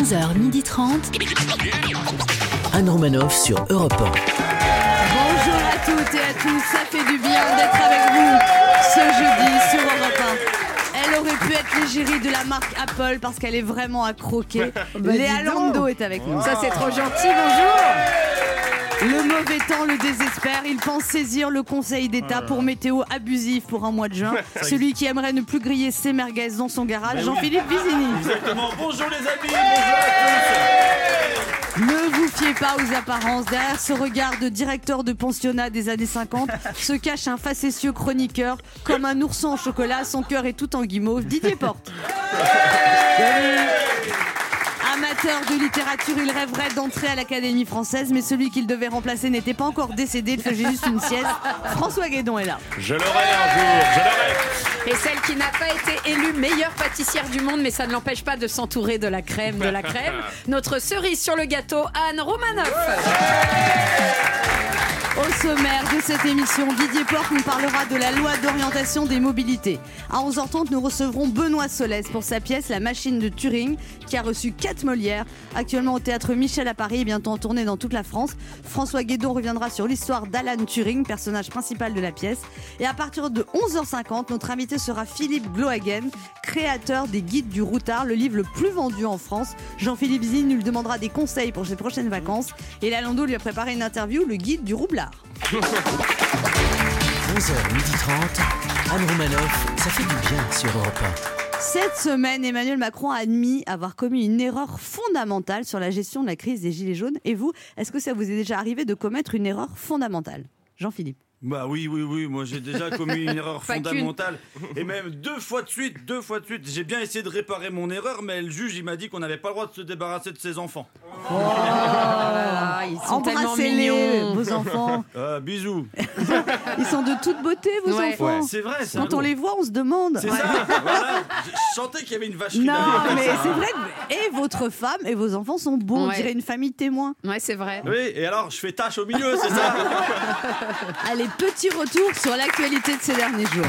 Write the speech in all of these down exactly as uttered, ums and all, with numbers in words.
onze heures trente. Anne Romanoff sur Europe un. Bonjour à toutes et à tous, ça fait du bien d'être avec vous ce jeudi sur Europe un. Elle aurait pu être l'égérie de la marque Apple parce qu'elle est vraiment à croquer. Bah, Léa Lando est avec nous. Ça c'est trop gentil, bonjour. Le mauvais temps le désespère. Il pense saisir le Conseil d'État pour météo abusif pour un mois de juin. Celui qui aimerait ne plus griller ses merguez dans son garage, Jean-Philippe Vizini. Exactement. Bonjour les amis, bonjour à tous. Ne vous fiez pas aux apparences. Derrière ce regard de directeur de pensionnat des années cinquante se cache un facétieux chroniqueur. Comme un ourson au chocolat, son cœur est tout en guimauve. Didier Porte. Amateur de littérature, il rêverait d'entrer à l'Académie française, mais celui qu'il devait remplacer n'était pas encore décédé, il faisait juste une sieste. François Guédon est là. Je l'aurai un jour, je l'aurai. Et celle qui n'a pas été élue meilleure pâtissière du monde, mais ça ne l'empêche pas de s'entourer de la crème, de la crème. Notre cerise sur le gâteau, Anne Romanoff. Au sommaire de cette émission, Didier Porte nous parlera de la loi d'orientation des mobilités. À onze heures trente, nous recevrons Benoît Solès pour sa pièce La Machine de Turing, qui a reçu quatre Molières, actuellement au théâtre Michel à Paris et bientôt en tournée dans toute la France. François Guédon reviendra sur l'histoire d'Alan Turing, personnage principal de la pièce. Et à partir de onze heures cinquante, notre invité sera Philippe Glohagen, créateur des Guides du Routard, le livre le plus vendu en France. Jean-Philippe Zine nous demandera des conseils pour ses prochaines vacances. Et Léa Lando lui a préparé une interview, le Guide du Roublard. onze heures trente, Anne Romanoff, ça fait du bien sur Europe un. Cette semaine, Emmanuel Macron a admis avoir commis une erreur fondamentale sur la gestion de la crise des Gilets jaunes. Et vous, est-ce que ça vous est déjà arrivé de commettre une erreur fondamentale ? Jean-Philippe. Bah oui, oui, oui, moi j'ai déjà commis une erreur Pas fondamentale. Et même deux fois de suite, deux fois de suite. J'ai bien essayé de réparer mon erreur, mais le juge il m'a dit qu'on n'avait pas le droit de se débarrasser de ses enfants. Oh là là, ils sont tellement Embrassez-les, mignons. vos enfants. Euh, bisous. Ils sont de toute beauté, vos Ouais. enfants. Ouais, c'est vrai, c'est Quand un- on les voit, on se demande. C'est Ouais. ça, voilà. Je sentais qu'il y avait une vacherie Non, derrière. mais c'est vrai. que- Et votre femme et vos enfants sont beaux. On Ouais. dirait une famille témoin. Ouais, c'est vrai. Oui, et alors je fais tâche au milieu, c'est ça. Allez, petit retour sur l'actualité de ces derniers jours.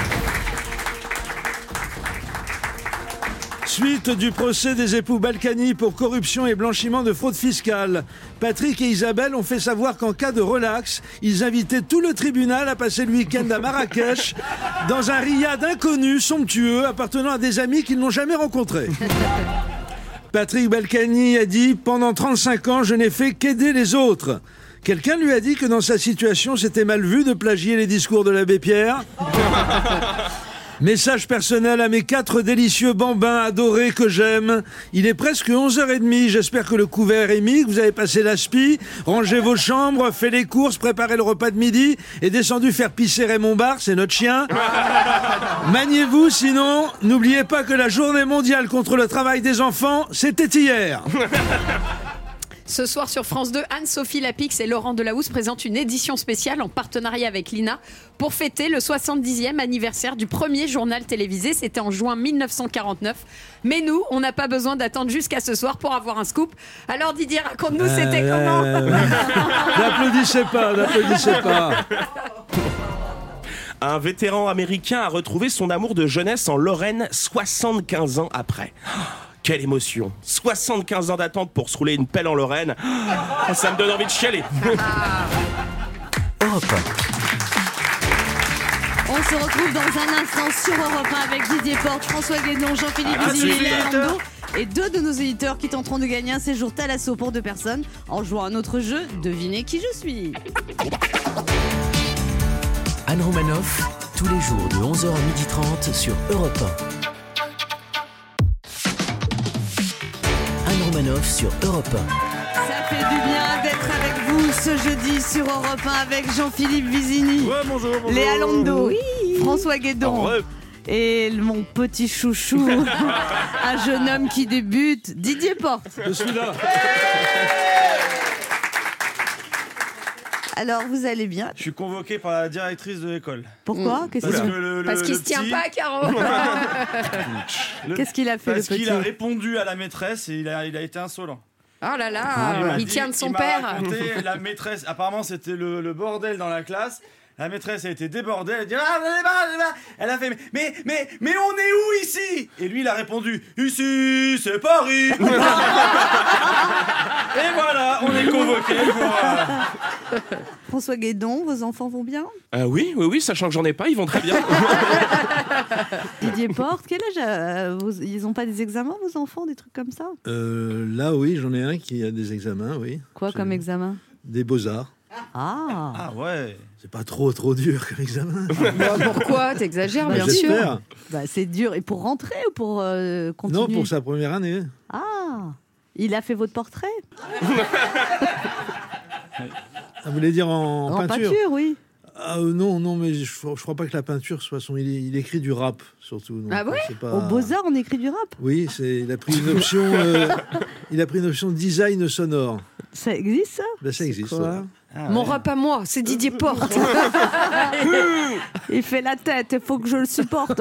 Suite du procès des époux Balkany pour corruption et blanchiment de fraude fiscale. Patrick et Isabelle ont fait savoir qu'en cas de relax, ils invitaient tout le tribunal à passer le week-end à Marrakech dans un riad inconnu, somptueux, appartenant à des amis qu'ils n'ont jamais rencontrés. Patrick Balkany a dit « Pendant trente-cinq ans, je n'ai fait qu'aider les autres ». Quelqu'un lui a dit que dans sa situation, c'était mal vu de plagier les discours de l'abbé Pierre. Message personnel à mes quatre délicieux bambins adorés que j'aime. Il est presque onze heures trente, j'espère que le couvert est mis, que vous avez passé l'aspi, rangé vos chambres, fait les courses, préparé le repas de midi et descendu faire pisser Raymond Barre, c'est notre chien. Maniez-vous, sinon, n'oubliez pas que la journée mondiale contre le travail des enfants, c'était hier. Ce soir sur France deux, Anne-Sophie Lapix et Laurent Delahousse présentent une édition spéciale en partenariat avec l'I N A pour fêter le soixante-dixième anniversaire du premier journal télévisé. C'était en juin mille neuf cent quarante-neuf. Mais nous, on n'a pas besoin d'attendre jusqu'à ce soir pour avoir un scoop. Alors Didier, raconte-nous, c'était Euh, comment euh, euh, N'applaudissez pas, n'applaudissez pas. Un vétéran américain a retrouvé son amour de jeunesse en Lorraine soixante-quinze ans après. Quelle émotion! soixante-quinze ans d'attente pour se rouler une pelle en Lorraine. Ça me donne envie de chialer. Europe un. On se retrouve dans un instant sur Europe un avec Didier Porte, François Guédon, Jean-Philippe Ah, Vizini, suite. Léa Lando et deux de nos éditeurs qui tenteront de gagner un séjour Thalasso pour deux personnes en jouant à notre jeu Devinez qui je suis. Anne Romanoff, tous les jours de onze heures trente sur Europe un. Anne Romanoff sur Europe un. Ça fait du bien d'être avec vous ce jeudi sur Europe un avec Jean-Philippe Vizini, Ouais, bonjour, bonjour. Léa Lando, François Guédon. Heureux. Et mon petit chouchou, un jeune homme qui débute, Didier Porte. Je suis là. Alors, vous allez bien? Je suis convoqué par la directrice de l'école. Pourquoi? Qu'est-ce Parce qu'il que le, le- Parce qu'il le se tient petit- pas, Caro. le- Qu'est-ce qu'il a fait, Parce le petit? qu'il a répondu à la maîtresse et il a, il a été insolent. Oh là là, m'a il dit- tient de son il m'a père. raconté, la maîtresse, apparemment c'était le, le bordel dans la classe. La maîtresse a été débordée, elle a dit ah, allez, allez, allez. Elle a fait mais mais mais on est où ici? Et lui il a répondu ici c'est Paris. Et voilà, on est convoqué pour euh... François Guédon, vos enfants vont bien? Euh, oui, oui, oui, sachant que j'en ai pas, ils vont très bien. Didier Porte, quel âge euh, vous, ils ont pas des examens, vos enfants, des trucs comme ça? Euh, là, oui, j'en ai un qui a des examens, oui. Quoi comme examen? Des beaux-arts. Ah. Ah ouais. C'est pas trop, trop dur comme examen. Bah, pourquoi? T'exagères, Bah, bien j'espère. sûr. Bah, c'est dur. Et pour rentrer ou pour euh, continuer? Non, pour sa première année. Ah. Il a fait votre portrait? Vous voulez dire en, En peinture, peinture, oui. Ah, euh, non, non, mais je, je crois pas que la peinture soit son. Il, il écrit du rap surtout. Donc, Ah ouais? c'est pas... Au Beaux-Arts, on écrit du rap. Oui, c'est. Il a pris une option. euh, il a pris une option design sonore. Ça existe, ça? Ben, ça existe. Ouais. Ah, Mon ouais. rap à moi, c'est Didier Porte. Il fait la tête, il faut que je le supporte.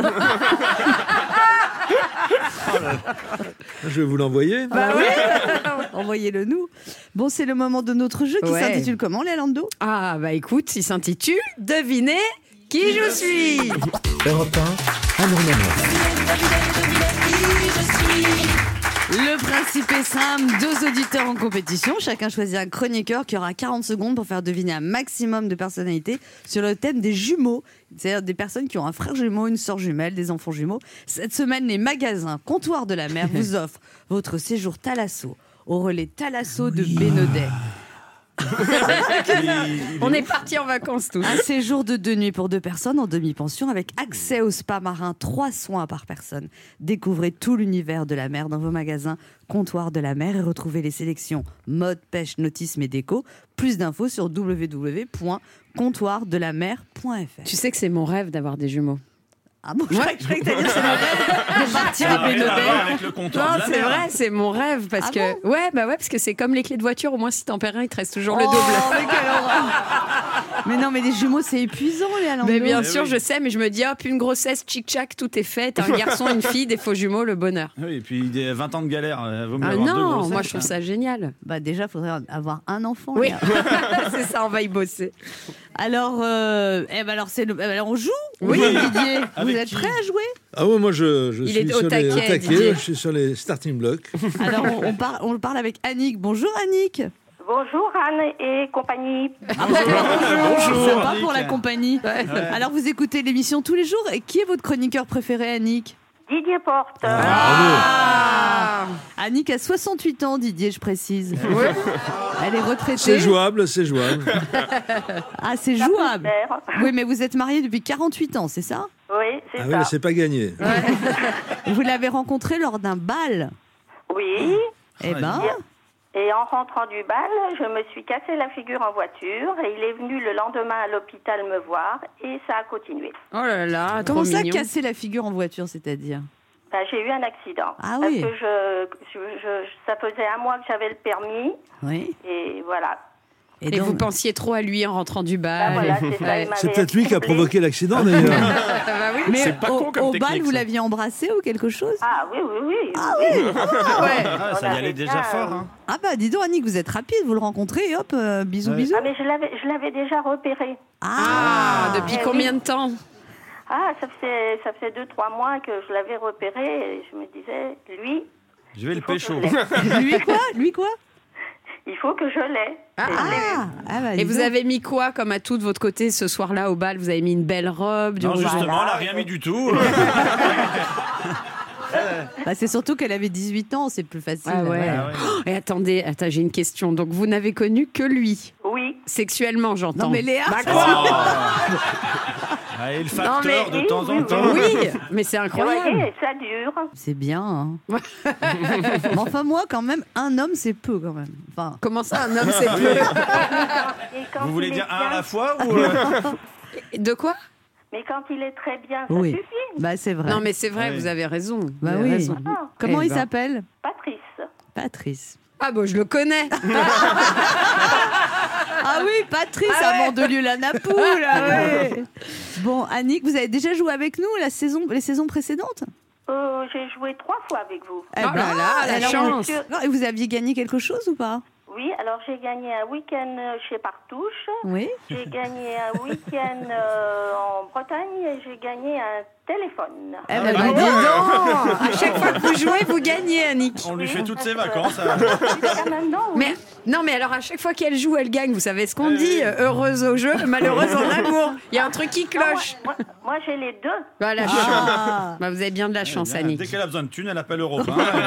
Je vais vous l'envoyer. Bah oui. Envoyez-le nous. Bon, c'est le moment de notre jeu qui Ouais. s'intitule comment, Léa Lando? Ah bah écoute, il s'intitule Devinez qui je suis. Europe un, Anne Romanoff. Le principe est simple, deux auditeurs en compétition, chacun choisit un chroniqueur qui aura quarante secondes pour faire deviner un maximum de personnalités sur le thème des jumeaux, c'est-à-dire des personnes qui ont un frère jumeau, une sœur jumelle, des enfants jumeaux. Cette semaine, les magasins Comptoir de la Mer vous offrent votre séjour Thalasso au relais Thalasso de Bénodet. On est parti en vacances tous. Un séjour de deux nuits pour deux personnes en demi-pension avec accès au spa marin, trois soins par personne. Découvrez tout l'univers de la mer dans vos magasins Comptoir de la Mer et retrouvez les sélections mode, pêche, nautisme et déco. Plus d'infos sur w w w point comptoir de la mer point f r. Tu sais que c'est mon rêve d'avoir des jumeaux. Ah bon, je croyais que t'allais dire c'est mon rêve de partir Ça à n'a rien à Bénodet. voir avec le comptoir Non, de la c'est mer. vrai, c'est mon rêve parce Ah que bon ouais, bah ouais, parce que c'est comme les clés de voiture. Au moins, si t'en perds un, il te reste toujours le Oh, double. mais quelle horreur. Mais non, mais les jumeaux, c'est épuisant, les Alando. Mais bien Eh sûr, oui. je sais, mais je me dis, hop, une grossesse, tchic-tchac, tout est fait. T'as un garçon, une fille, des faux jumeaux, le bonheur. Oui, et puis des vingt ans de galère, euh, vaut mieux Ah avoir deux non, grossesses, moi je trouve hein. ça génial. Bah déjà, faudrait avoir un enfant. Oui, Léa. c'est ça, on va y bosser. Alors, euh, eh ben alors, c'est le... eh ben alors, on joue. Oui. Didier, vous Avec êtes qui prêt à jouer? Ah ouais, moi je, je Il suis est au sur les taquet, au taquet, Didier. je suis sur les starting blocks. Alors, on, on, par- on parle avec Annick. Bonjour, Annick. Bonjour Anne et compagnie. Bonjour, Sympa Annick. pour la compagnie. Alors, vous écoutez l'émission tous les jours. Et qui est votre chroniqueur préféré, Annick? Didier Porte. Ah Annick a soixante-huit ans, Didier, je précise. Elle est retraitée. C'est jouable, c'est jouable. Ah, c'est Ça peut jouable. se faire. Oui, mais vous êtes marié depuis quarante-huit ans, c'est ça? Oui, c'est Ah oui, ça. là, c'est pas gagné. Vous l'avez rencontré lors d'un bal. Oui. Eh ben, Et en rentrant du bal, je me suis cassé la figure en voiture et il est venu le lendemain à l'hôpital me voir et ça a continué. Oh là là, comment trop ça, mignon. casser la figure en voiture, c'est-à-dire? Ben, j'ai eu un accident. Ah parce oui. que je, je, je- ça faisait un mois que j'avais le permis Oui. et voilà. Et, Et donc- vous pensiez trop à lui en rentrant du bal. Ben voilà, c'est ça. Ouais. il m'avait C'est peut-être lui qui a troublé. provoqué l'accident d'ailleurs. Ah bah oui. Mais C'est pas au, con comme au technique, bal, vous ça. l'aviez embrassé ou quelque chose? Ah oui, oui, oui. Ah oui. oui. Ah ouais. Ah, On ça y avait allait déjà bien, fort. euh, Hein. Ah bah dis donc, Annick, vous êtes rapide, vous le rencontrez et hop, euh, bisous, Ouais. bisous. Ah mais je l'avais, je l'avais déjà repéré. Ah, depuis Eh combien oui. de temps? Ah, ça fait ça fait deux trois mois que je l'avais repéré et je me disais, lui, Je vais le il faut que pécho. je l'aie. Lui quoi? Lui quoi? Il faut que je l'ai. Ah, Et je l'ai eu. Ah, ah bah, Et dis vous donc. avez mis quoi comme atout de votre côté ce soir-là au bal? Vous avez mis une belle robe, du Non, rouge à justement, lèvres. elle a rien mis du tout. Bah, c'est surtout qu'elle avait dix-huit ans, c'est plus facile. Ah ouais. Ah ouais. Et attendez, attends, j'ai une question. Donc vous n'avez connu que lui, Oui. sexuellement, j'entends. Non mais Léa, Bah, ça- quoi Ah, et le Non, facteur mais- de temps en oui, temps. Oui, mais c'est Vous incroyable. voyez, ça dure. c'est bien. Hein. Mais enfin moi, quand même, un homme, c'est peu quand même. Enfin, Comment ça, un homme, c'est peu Et quand Vous voulez il est dire un bien- à la fois ou euh, De quoi? Mais quand il est très bien, ça oui. suffit. Bah c'est vrai. Non, mais c'est vrai, Oui. vous avez raison. Vous Bah avez oui. raison. Ah, Comment Eh il ben. s'appelle? Patrice. Patrice. Ah bon, je le connais. Ah oui, Patrice, Ah ouais. avant de lieu la Napoule. Ah ouais. Bon, Annick, vous avez déjà joué avec nous la saison, les saisons précédentes? Euh, j'ai joué trois fois avec vous. Eh Oh là là, la alors, chance. monsieur- non, et vous aviez gagné quelque chose ou pas? Oui, alors j'ai gagné un week-end chez Partouche. Oui. J'ai gagné un week-end euh, en Bretagne et j'ai gagné un téléphone. Eh ben, Bah, dis donc. À chaque fois que vous jouez, vous gagnez, Annick. On lui fait toutes ses vacances. hein. Jusqu'à maintenant, oui. Mais non, mais alors à chaque fois qu'elle joue, elle gagne. Vous savez ce qu'on dit, euh, heureuse au jeu, malheureuse en amour. Il y a un truc qui Non, moi, cloche. moi, moi, j'ai les deux. Bah, la Ah. chance. Bah, vous avez bien de la chance, Dès Annick. qu'elle a besoin de thunes, elle appelle Europe.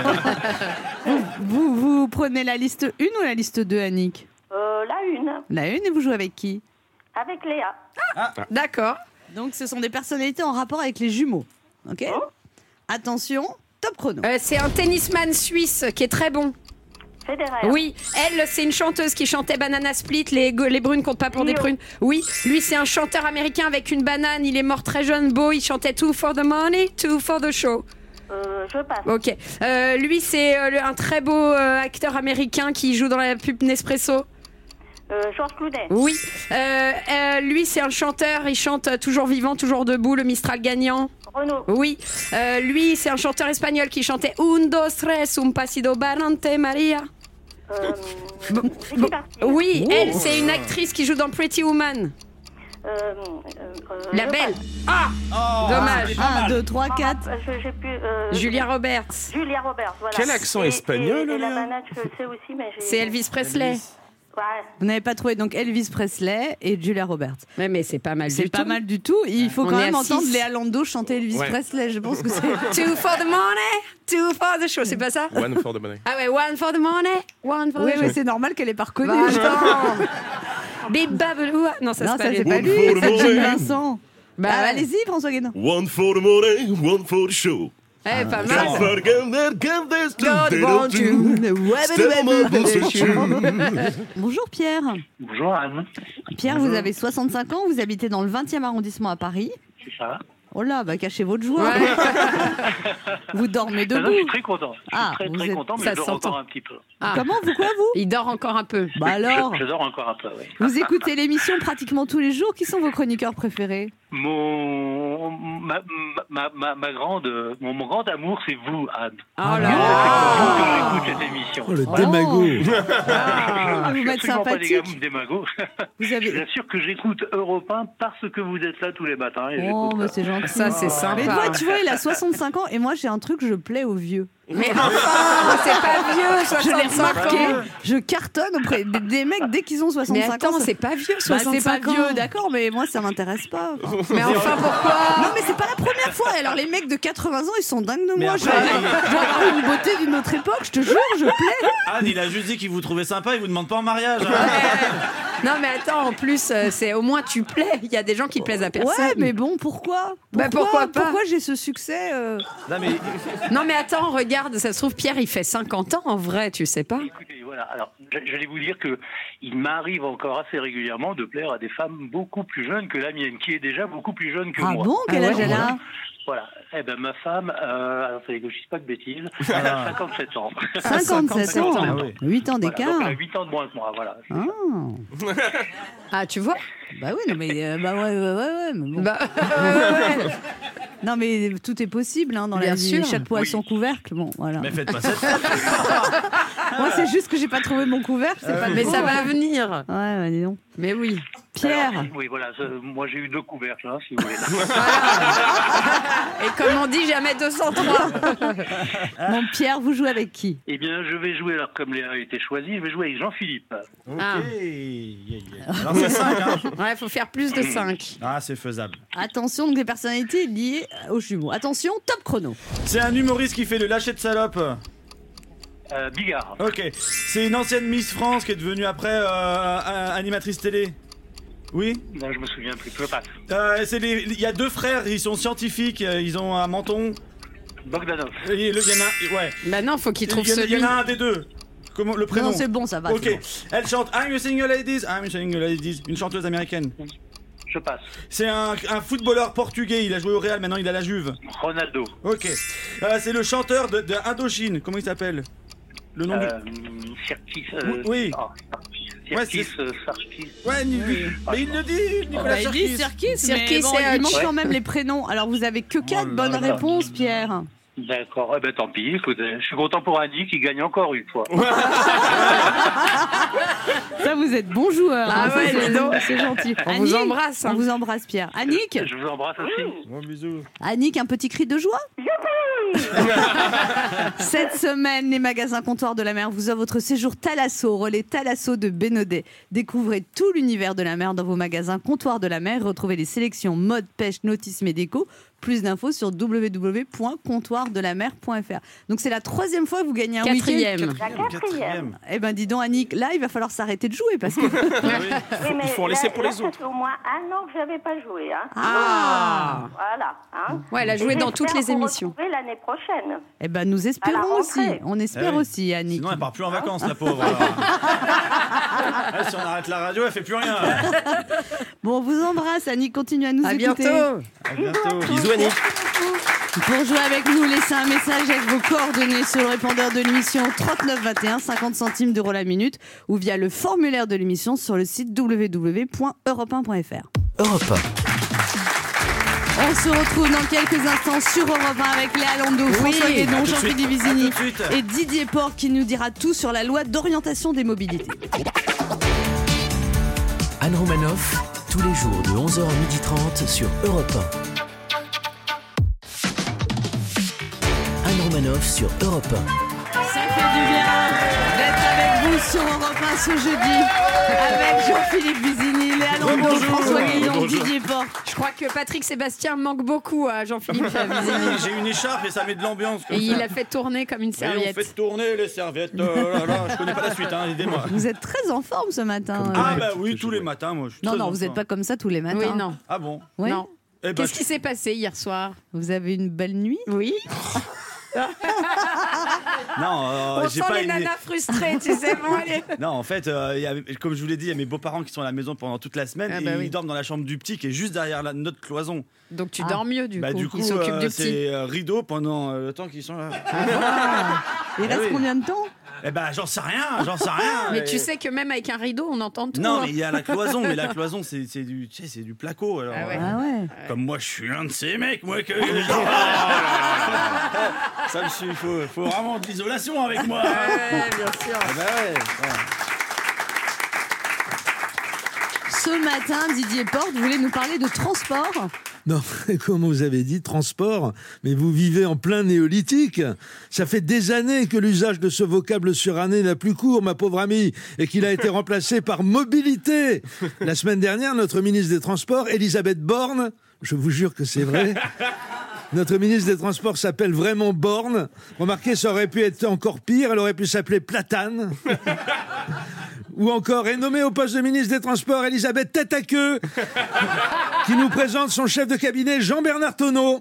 hein. Vous, vous prenez la liste un ou la liste deux, Annick? Euh, la une, La une, et vous jouez avec qui? avec Léa. D'accord. Donc ce sont des personnalités en rapport avec les jumeaux. Ok. Attention, top chrono. Euh, c'est un tennisman suisse qui est très bon. Federer. Oui, elle, c'est une chanteuse qui chantait Banana Split, les, go- les brunes comptent pas pour des Lio. prunes. Oui, lui, c'est un chanteur américain avec une banane. Il est mort très jeune, beau. Il chantait Two for the money, two for the show. Euh, je passe. Ok. Euh, lui, c'est euh, le- un très beau euh, acteur américain qui joue dans la pub Nespresso. Euh, Georges Clooney. Oui. Euh, euh, lui, c'est un chanteur. Il chante euh, Toujours vivant, toujours debout, le Mistral gagnant. Renaud. Oui. Euh, lui, c'est un chanteur espagnol qui chantait Un, dos, tres, un pasito barante, Maria. Euh, Bon, Ricky bon. Martin. Oui, elle, c'est une actrice qui joue dans Pretty Woman. Euh, euh, euh, La je belle. passe. Ah, Oh, dommage. elle est pas un, mal. deux, trois, quatre. Ah, je- j'ai pu, euh, Julia Roberts. Julia Roberts, voilà. Quel accent Et- espagnol, et, et la Léa banane, je le sais aussi, mais j'ai... C'est Elvis Presley. Ouais. Vous n'avez pas trouvé donc Elvis Presley et Julia Roberts. Mais, mais c'est pas mal C'est du pas tout. mal du tout. Il faut On quand est même à entendre six. Léa Lando chanter Elvis Ouais. Presley. Je pense que c'est. Two for the money, two for the show. C'est pas ça? One for the money. Ah ouais, one for the money, one for Oui, the mais show. c'est normal qu'elle ait pas reconnu. Bah, attends. Big Babelou. Non, ça non, c'est pas ça lui. c'est pas One lui, for the c'est Gilles money. Vincent. Bah, Ah, ouais. allez-y, François Guénon. One for the money, one for the show. Eh, pas One mal. for the game that give this to God they want don't you. do. Step on my position. Bonjour Pierre. Bonjour Anne, Pierre, vous avez soixante-cinq ans, vous habitez dans le vingtième arrondissement à Paris. c'est ça. Oh là, bah cachez votre joie. Ouais. Vous dormez Ah non, je debout. suis très content. Je suis Ah, très vous très êtes- content, mais ça je dors s'entend. encore un petit peu. Ah. Comment, vous quoi, vous Il dort encore un peu. Bah alors, Je, je dors encore un peu, oui. vous écoutez l'émission pratiquement tous les jours. Qui sont vos chroniqueurs préférés? Mon, ma, ma, ma, ma grande, mon, mon grand amour, c'est vous, Anne. Oh Ah. là C'est pour là. ça que j'écoute cette émission. Oh, le Oh. démago. Ah, je vous suis m'êtes absolument pas des, sympathique. des magots. Vous Je avez. vous assure que j'écoute Europe un parce que vous êtes là tous les matins. Et Oh, j'écoute bah ça. c'est gentil. Ça, c'est sympa. Mais toi, tu vois, il a soixante-cinq ans et moi j'ai un truc, je plais aux vieux. Mais enfin, c'est pas vieux, Je l'ai soixante-cinq remarqué, ans. je cartonne auprès des, des mecs dès qu'ils ont Mais soixante-cinq attends, ans. ça- c'est pas vieux, Bah, c'est pas soixante-cinq ans. vieux, d'accord, mais moi ça m'intéresse pas. Mais enfin, pourquoi? Non, mais c'est pas la première fois. Alors les mecs de quatre-vingts ans, ils sont dingues de Mais moi. après, Je vais je vais avoir une beauté d'une autre époque, je te jure, je plais. Anne, il a juste dit qu'il vous trouvait sympa, il vous demande pas en mariage. hein. Non, mais attends, en plus, euh, c'est au moins tu plais. Il y a des gens qui plaisent à personne. Ouais, mais bon, pourquoi Bah, pourquoi pas Pourquoi j'ai ce succès euh Non, mais Non, mais attends, regarde, ça se trouve, Pierre, il fait cinquante ans en vrai, tu sais pas. Écoutez, voilà. Alors, j- j'allais vous dire que il m'arrive encore assez régulièrement de plaire à des femmes beaucoup plus jeunes que la mienne, qui est déjà beaucoup plus jeune que Ah moi. bon, quel Ah âge ouais, elle a? Voilà. Eh ben ma femme, euh, alors fallait que je dise pas de bêtises, elle a cinquante-sept ans. cinquante-sept ans. Ah oui. huit ans Voilà, d'écart. donc elle a huit ans de moins que moi, voilà. Ah. Ah, tu vois? Bah oui, non mais euh, bah ouais, ouais, ouais, ouais, mais bon. Bah, ouais, ouais. Non mais tout est possible hein, dans Bien la vie. sûr. Chaque poids a Oui. son couvercle. Bon, voilà. mais faites pas ça. Moi, c'est juste que j'ai pas trouvé mon couvercle. C'est pas Mais bon. ça va venir. Ouais, bah, dis donc. Mais oui. Pierre. Alors, oui, voilà. ça- moi j'ai eu deux couvercles, hein, si vous voulez. Et comme on dit, jamais deux cent trois. Bon, Pierre, vous jouez avec qui? Eh bien, je vais jouer, alors comme Léa a été choisi, je vais jouer avec Jean-Philippe. Ok. Ah. Yeah, yeah. Alors c'est cinq, hein. Ouais, faut faire plus de cinq. Ah, c'est faisable. Attention, donc des personnalités liées aux jumeaux. Attention, top chrono. C'est un humoriste qui fait le lâcher de salope. Euh, Bigard. Ok. C'est une ancienne Miss France qui est devenue après euh, euh, animatrice télé. Oui. Non, je me souviens plus. Je passe. Euh, c'est les- Il y a deux frères, ils sont scientifiques, euh, ils ont un menton. Bogdanov. Et le- Il y en a, ouais. Bah non, faut qu'il trouve Il y en a- il y celui. en a un des deux. Comment le prénom? Non, c'est bon, ça va. Ok. c'est bon. Elle chante I'm a single ladies, I'm a single ladies, une chanteuse américaine. Je passe. C'est un, un footballeur portugais, il a joué au Real, maintenant il a la Juve. Ronaldo. Ok. Euh, c'est le chanteur de, de Indochine, comment il s'appelle? Le nom Euh, Sirkis. euh, Oui. ah, Ouais, Sirkis, c'est- euh, Sarkis. du. Ouais, ni- mais il le dit, Nicolas Bah, il dit Sirkis. Sirkis, Sirkis, mais bon, c'est il Hutch. manque Ouais. quand même les prénoms. Alors vous avez que quatre là bonnes là. réponses, Pierre. D'accord, eh ben tant pis, écoute, je suis content pour Annie qui gagne encore une fois. Ça, vous êtes bon joueur. Ah hein, ça, ouais, c'est- dis donc. c'est gentil. On vous embrasse, hein. On vous embrasse, Pierre. Annick, Je vous embrasse aussi. Bon bisous. Annick, un petit cri de joie. Cette semaine, les magasins Comptoir de la Mer vous offrent votre séjour Thalasso, relais Thalasso de Bénodet. Découvrez tout l'univers de la mer dans vos magasins Comptoir de la Mer. Retrouvez les sélections mode, pêche, nautisme et déco. Plus d'infos sur w w w point comptoir de la mer point f r. Donc c'est la troisième fois que vous gagnez un week-end. Quatrième. La quatrième. Eh ben dis donc Annick, là il va falloir s'arrêter de jouer parce que... Oui, mais Il faut en laisser là- pour là, les ça autres. fait au moins un an que je n'avais pas joué. Hein. Ah. Voilà. Hein. Ouais, elle a Et joué dans j'espère toutes les vous émissions. retrouver l'année prochaine. Eh ben nous À espérons la aussi. rentrée. On espère Eh oui. aussi Annick. Sinon, elle part plus en vacances, la pauvre. alors. Elle, si on arrête la radio, elle fait plus rien. Bon, on vous embrasse Annick, continue à nous À écouter. bientôt. À bientôt. Bisous, Annie. Pour jouer avec nous, laissez un message avec vos coordonnées sur le répondeur de l'émission trente-neuf vingt et un, cinquante centimes d'euros la minute, ou via le formulaire de l'émission sur le site w w w point europe un point f r. Europe un. On se retrouve dans quelques instants sur Europe un avec Léa Landau, François Guédon, à tout de Jean-Philippe suite. Vizini À tout de suite. et Didier Porc qui nous dira tout sur la loi d'orientation des mobilités. Anne Romanoff, tous les jours de onze heures à midi trente sur Europe un. Anne Romanoff sur Europe un. Ça fait du bien d'être avec vous sur Europe un ce jeudi avec Jean-Philippe Vizini, Léa Landau, Bonjour. François Guédon, Bonjour. Didier Porc. Je crois que Patrick Sébastien manque beaucoup à Jean-Philippe Vizini. J'ai une écharpe et ça met de l'ambiance. comme Et il ça. a fait tourner comme une Et on serviette. fait tourner les serviettes. Oh là là, je connais pas la suite, hein, aidez-moi. Vous êtes très en forme ce matin. Ah euh. bah oui, tous les matins, moi. Je suis Non, très non, en vous n'êtes forme. pas comme ça tous les matins. Oui, non. Ah bon Oui. Non. Eh ben, Qu'est-ce qui s'est passé hier soir? Vous avez une belle nuit? Oui. Non, euh, On j'ai sent pas les une... nanas frustrées, tu sais. Bon, allez. Non, en fait, euh, il y a- comme je vous l'ai dit, il y a mes beaux-parents qui sont à la maison pendant toute la semaine Ah et bah ils oui. dorment dans la chambre du petit qui est juste derrière la, notre cloison. Donc tu Ah. dors mieux du bah coup. du coup, Il s'occupe euh, du petit. c'est euh, rideau pendant euh, le temps qu'ils sont là. Il reste oui. combien de temps? Eh ben, j'en sais rien, j'en sais rien. Mais Et- tu sais que même avec un rideau, on entend tout. Non, hein. mais il y a la cloison, mais la cloison, c'est c'est du, tu sais, c'est du placo. Alors, Ah ouais. euh, Ah ouais. Comme moi, je suis un de ces mecs, moi, que. Ça me suffit, il faut, faut vraiment de l'isolation avec moi. hein. Ouais, bien sûr. Eh ben ouais, ouais. Ce matin, Didier Porc voulait nous parler de transport. Non, comme vous avez dit, transport, mais vous vivez en plein néolithique. Ça fait des années que l'usage de ce vocable suranné n'a plus cours, ma pauvre amie, et qu'il a été remplacé par mobilité. La semaine dernière, notre ministre des Transports, Elisabeth Borne, je vous jure que c'est vrai, notre ministre des Transports s'appelle vraiment Borne. Remarquez, ça aurait pu être encore pire, elle aurait pu s'appeler Platane. Ou encore est nommée au poste de ministre des Transports Elisabeth Tête à queue, qui nous présente son chef de cabinet Jean-Bernard Tonneau.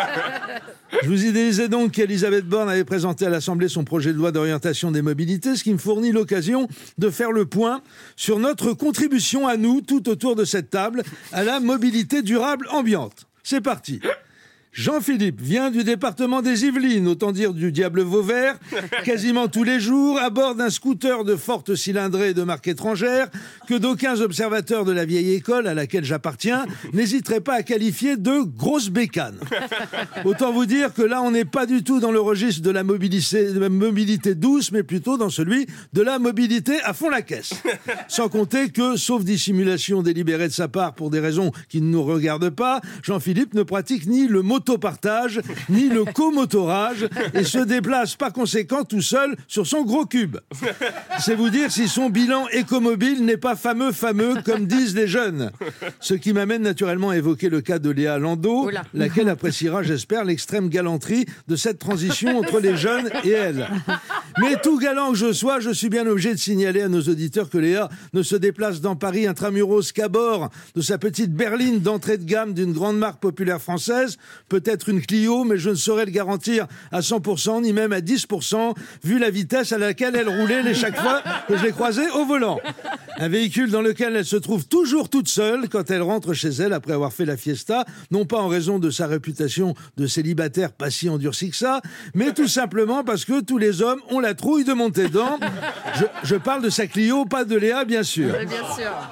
Je vous y disais donc qu'Elisabeth Borne avait présenté à l'Assemblée son projet de loi d'orientation des mobilités, ce qui me fournit l'occasion de faire le point sur notre contribution à nous, tout autour de cette table, à la mobilité durable ambiante. C'est parti. Jean-Philippe vient du département des Yvelines, autant dire du diable Vauvert, quasiment tous les jours, à bord d'un scooter de forte cylindrée de marque étrangère, que d'aucuns observateurs de la vieille école à laquelle j'appartiens n'hésiteraient pas à qualifier de grosse bécane. Autant vous dire que là, on n'est pas du tout dans le registre de la mobilité, de la mobilité douce, mais plutôt dans celui de la mobilité à fond la caisse. Sans compter que, sauf dissimulation délibérée de sa part pour des raisons qui ne nous regardent pas, Jean-Philippe ne pratique ni le motopartage, ni le comotorage, et se déplace par conséquent tout seul sur son gros cube. C'est vous dire si son bilan écomobile n'est pas fameux, fameux, comme disent les jeunes. Ce qui m'amène naturellement à évoquer le cas de Léa Landau, Oula. laquelle appréciera, j'espère, l'extrême galanterie de cette transition entre les jeunes et elle. Mais tout galant que je sois, je suis bien obligé de signaler à nos auditeurs que Léa ne se déplace dans Paris intramuros qu'à bord de sa petite berline d'entrée de gamme d'une grande marque populaire française, peut-être une Clio, mais je ne saurais le garantir à cent pour cent, ni même à dix pour cent, vu la vitesse à laquelle elle roulait les chaque fois que je l'ai croisée au volant. Un véhicule dans lequel elle se trouve toujours toute seule quand elle rentre chez elle après avoir fait la fiesta, non pas en raison de sa réputation de célibataire pas si endurci que ça, mais tout simplement parce que tous les hommes ont la trouille de monter dedans. Je, je parle de sa Clio, pas de Léa, bien sûr. Ouais, bien sûr.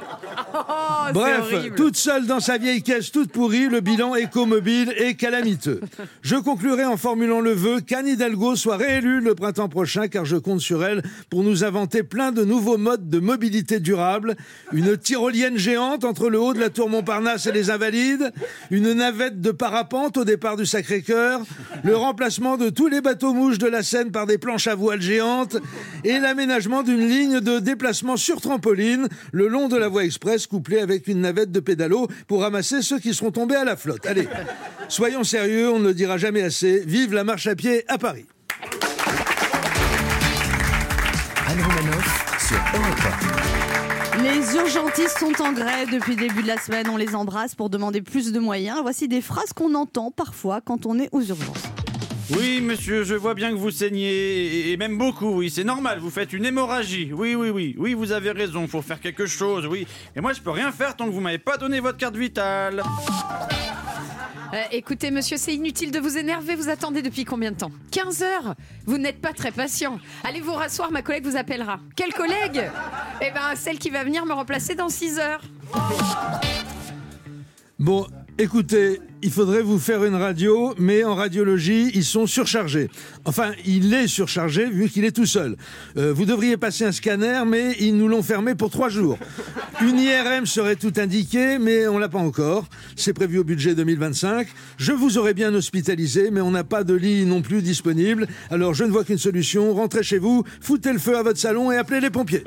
Oh, Bref, c'est horrible. toute seule dans sa vieille caisse toute pourrie, le bilan écomobile est calamiteux. Je conclurai en formulant le vœu qu'Anne Hidalgo soit réélue le printemps prochain, car je compte sur elle pour nous inventer plein de nouveaux modes de mobilité durable. Une tyrolienne géante entre le haut de la tour Montparnasse et les Invalides, une navette de parapente au départ du Sacré-Cœur, le remplacement de tous les bateaux-mouches de la Seine par des planches à voile géantes et l'aménagement d'une ligne de déplacement sur trampoline le long de la voie express couplée avec une navette de pédalo pour ramasser ceux qui seront tombés à la flotte. Allez, soyons sérieux, on ne le dira jamais assez. Vive la marche à pied à Paris. Anne Romanoff sur Europe un. Les urgentistes sont en grève depuis le début de la semaine. On les embrasse pour demander plus de moyens. Voici des phrases qu'on entend parfois quand on est aux urgences. Oui, monsieur, je vois bien que vous saignez, et même beaucoup, oui, c'est normal, vous faites une hémorragie. Oui, oui, oui, oui, vous avez raison, faut faire quelque chose, oui. Et moi, je peux rien faire tant que vous m'avez pas donné votre carte vitale. Euh, écoutez, monsieur, c'est inutile de vous énerver. Vous attendez depuis combien de temps ? quinze heures ? Vous n'êtes pas très patient. Allez vous rasseoir, ma collègue vous appellera. Quelle collègue ? Eh ben, celle qui va venir me remplacer dans six heures. Bon, écoutez, il faudrait vous faire une radio, mais en radiologie, ils sont surchargés. Enfin, il est surchargé vu qu'il est tout seul. Euh, vous devriez passer un scanner, mais ils nous l'ont fermé pour trois jours. Une I R M serait tout indiquée, mais on l'a pas encore. C'est prévu au budget deux mille vingt-cinq. Je vous aurais bien hospitalisé, mais on n'a pas de lit non plus disponible. Alors je ne vois qu'une solution. Rentrez chez vous, foutez le feu à votre salon et appelez les pompiers.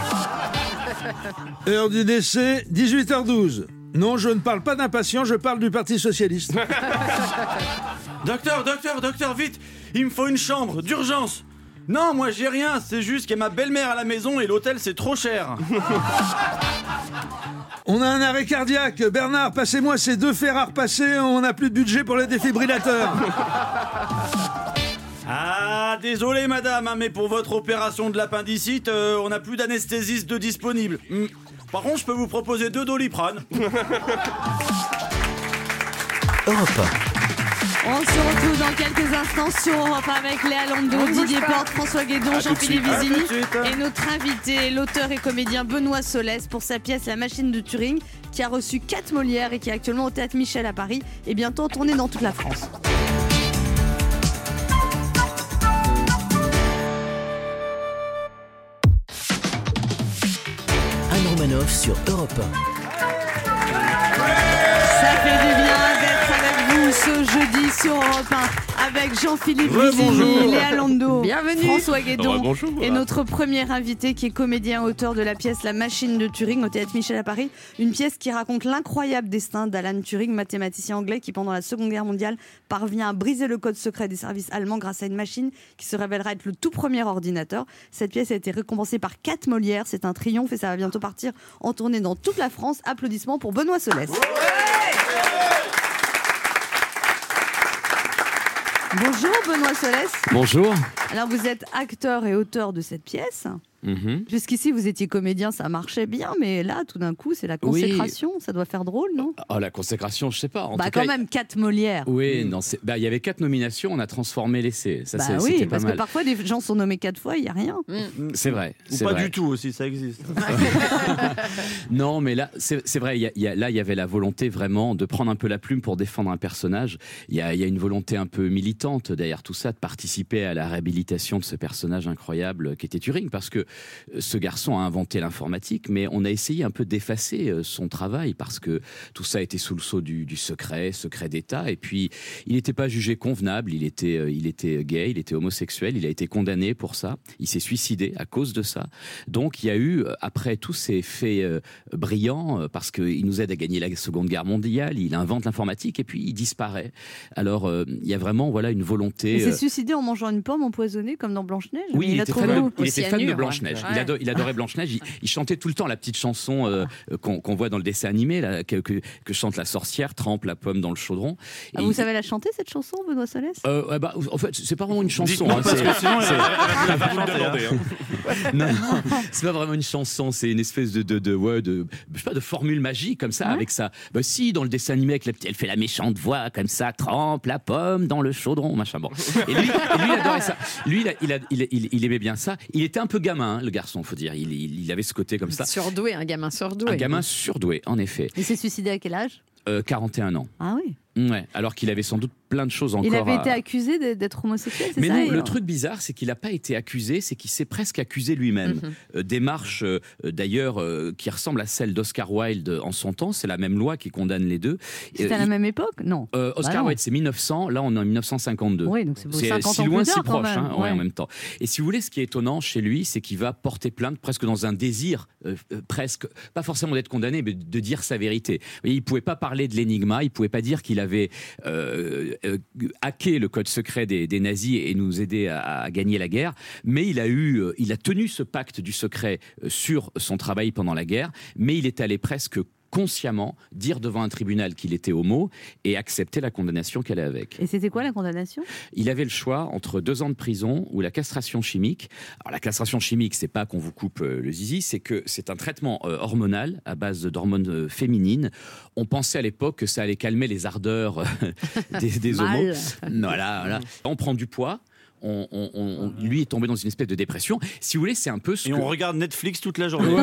Heure du décès, dix-huit heures douze. Non, je ne parle pas d'un patient, je parle du Parti Socialiste. Docteur, docteur, docteur, vite, il me faut une chambre, d'urgence. Non, moi j'ai rien, c'est juste qu'il y a ma belle-mère à la maison et l'hôtel c'est trop cher. On a un arrêt cardiaque. Bernard, passez-moi ces deux fers à repasser, on n'a plus de budget pour les défibrillateurs. Ah, désolé madame, hein, mais pour votre opération de l'appendicite, euh, on n'a plus d'anesthésiste de disponible. Mm. Par contre, je peux vous proposer deux Doliprane. Europe On se retrouve dans quelques instants sur Europe un avec Léa Lando, Didier Porte, François Guédon, Jean-Philippe Vizini et notre invité, l'auteur et comédien Benoît Solès pour sa pièce La Machine de Turing qui a reçu quatre Molières et qui est actuellement au Théâtre Michel à Paris et bientôt en tournée dans toute la France. Anne Romanoff sur Europe un. Ça fait du bien d'être avec vous ce jeudi sur Europe un avec Jean-Philippe Vizini, Léa Lando, Bienvenue. François Guédon Bonjour. et notre premier invité qui est comédien auteur de la pièce La Machine de Turing au Théâtre Michel à Paris. Une pièce qui raconte l'incroyable destin d'Alan Turing, mathématicien anglais qui pendant la Seconde Guerre mondiale parvient à briser le code secret des services allemands grâce à une machine qui se révélera être le tout premier ordinateur. Cette pièce a été récompensée par quatre Molières, c'est un triomphe et ça va bientôt partir en tournée dans toute la France. Applaudissements pour Benoît Solès. Bonjour Benoît Solès. Bonjour. Alors vous êtes acteur et auteur de cette pièce. Mm-hmm. Jusqu'ici vous étiez comédien, ça marchait bien, mais là tout d'un coup c'est la consécration, oui. Ça doit faire drôle, non ? Oh, la consécration, je sais pas. En bah tout quand cas, même quatre Molières. Oui, non, c'est... bah il y avait quatre nominations, on a transformé l'essai. Ça, bah c'est, oui, c'était parce pas que mal. parfois des gens sont nommés quatre fois, il y a rien. Mm. C'est vrai. Ou c'est pas vrai. du tout aussi, ça existe. Non, mais là, c'est, c'est vrai. Y a, y a, là, il y avait la volonté vraiment de prendre un peu la plume pour défendre un personnage. Il y a, y a une volonté un peu militante derrière tout ça, de participer à la réhabilitation de ce personnage incroyable qui était Turing, parce que ce garçon a inventé l'informatique, mais on a essayé un peu d'effacer son travail parce que tout ça était sous le sceau du, du secret, secret d'État. Et puis, il n'était pas jugé convenable. Il était, il était gay, il était homosexuel. Il a été condamné pour ça. Il s'est suicidé à cause de ça. Donc, il y a eu, après tous ces faits euh, brillants, parce qu'il nous aide à gagner la Seconde Guerre mondiale, il invente l'informatique et puis il disparaît. Alors, euh, il y a vraiment, voilà, une volonté. Il s'est euh... suicidé en mangeant une pomme empoisonnée, comme dans Blanche-Neige. Oui, il, il, était fan, de, il était fan de Blanche-Neige. Ouais. Il, ado- il adorait Blanche-Neige. Il, il chantait tout le temps la petite chanson euh, qu'on, qu'on voit dans le dessin animé, là, que, que, que chante la sorcière, trempe la pomme dans le chaudron. Ah, vous il... savez la chanter, cette chanson, Benoît Solès ? euh, ouais, bah, En fait, c'est pas vraiment une chanson. Hein, c'est, c'est, sinon, c'est... vous le demandez. Hein. Non, non, c'est pas vraiment une chanson. C'est une espèce de, de, de, ouais, de, je sais pas, de formule magique comme ça, ouais. Avec ça. Bah si, dans le dessin animé, avec la petite, elle fait la méchante voix comme ça, trempe la pomme dans le chaudron, machin. Bon. Et lui, et lui il adorait ça. Lui, il, a, il, a, il, il, il aimait bien ça. Il était un peu gamin gamin, hein, le garçon, faut dire. Il, il, il avait ce côté comme ça. Surdoué, un gamin surdoué. Un gamin surdoué, en effet. Il s'est suicidé à quel âge ? Euh, quarante et un ans. Ah oui. Ouais, alors qu'il avait sans doute plein de choses encore. Il avait à... été accusé d'être homosexuel, c'est Mais ça non, et le on... truc bizarre, c'est qu'il n'a pas été accusé, c'est qu'il s'est presque accusé lui-même. Mm-hmm. Euh, démarche, euh, d'ailleurs, euh, qui ressemble à celle d'Oscar Wilde en son temps. C'est la même loi qui condamne les deux. C'était euh, à la il... même époque ? Non. Euh, Oscar bah Wilde, c'est mille neuf cents. Là, on est en mille neuf cent cinquante-deux. Oui, donc c'est si loin, si proche, hein, ouais. Ouais, en même temps. Et si vous voulez, ce qui est étonnant chez lui, c'est qu'il va porter plainte presque dans un désir, euh, euh, presque, pas forcément d'être condamné, mais de dire sa vérité. Il ne pouvait pas parler de l'énigma, il ne pouvait pas dire qu'il avait euh, euh, hacké le code secret des, des nazis et nous aider à, à gagner la guerre, mais il a eu, euh, il a tenu ce pacte du secret euh, sur son travail pendant la guerre, mais il est allé presque consciemment dire devant un tribunal qu'il était homo et accepter la condamnation qu'elle est avec. Et c'était quoi la condamnation ? Il avait le choix entre deux ans de prison ou la castration chimique. Alors la castration chimique, c'est pas qu'on vous coupe le zizi, c'est que c'est un traitement euh, hormonal à base d'hormones euh, féminines. On pensait à l'époque que ça allait calmer les ardeurs euh, des, des homos. Voilà, voilà. On prend du poids. On, on, on, lui est tombé dans une espèce de dépression. Si vous voulez, c'est un peu ce Et que... on regarde Netflix toute la journée.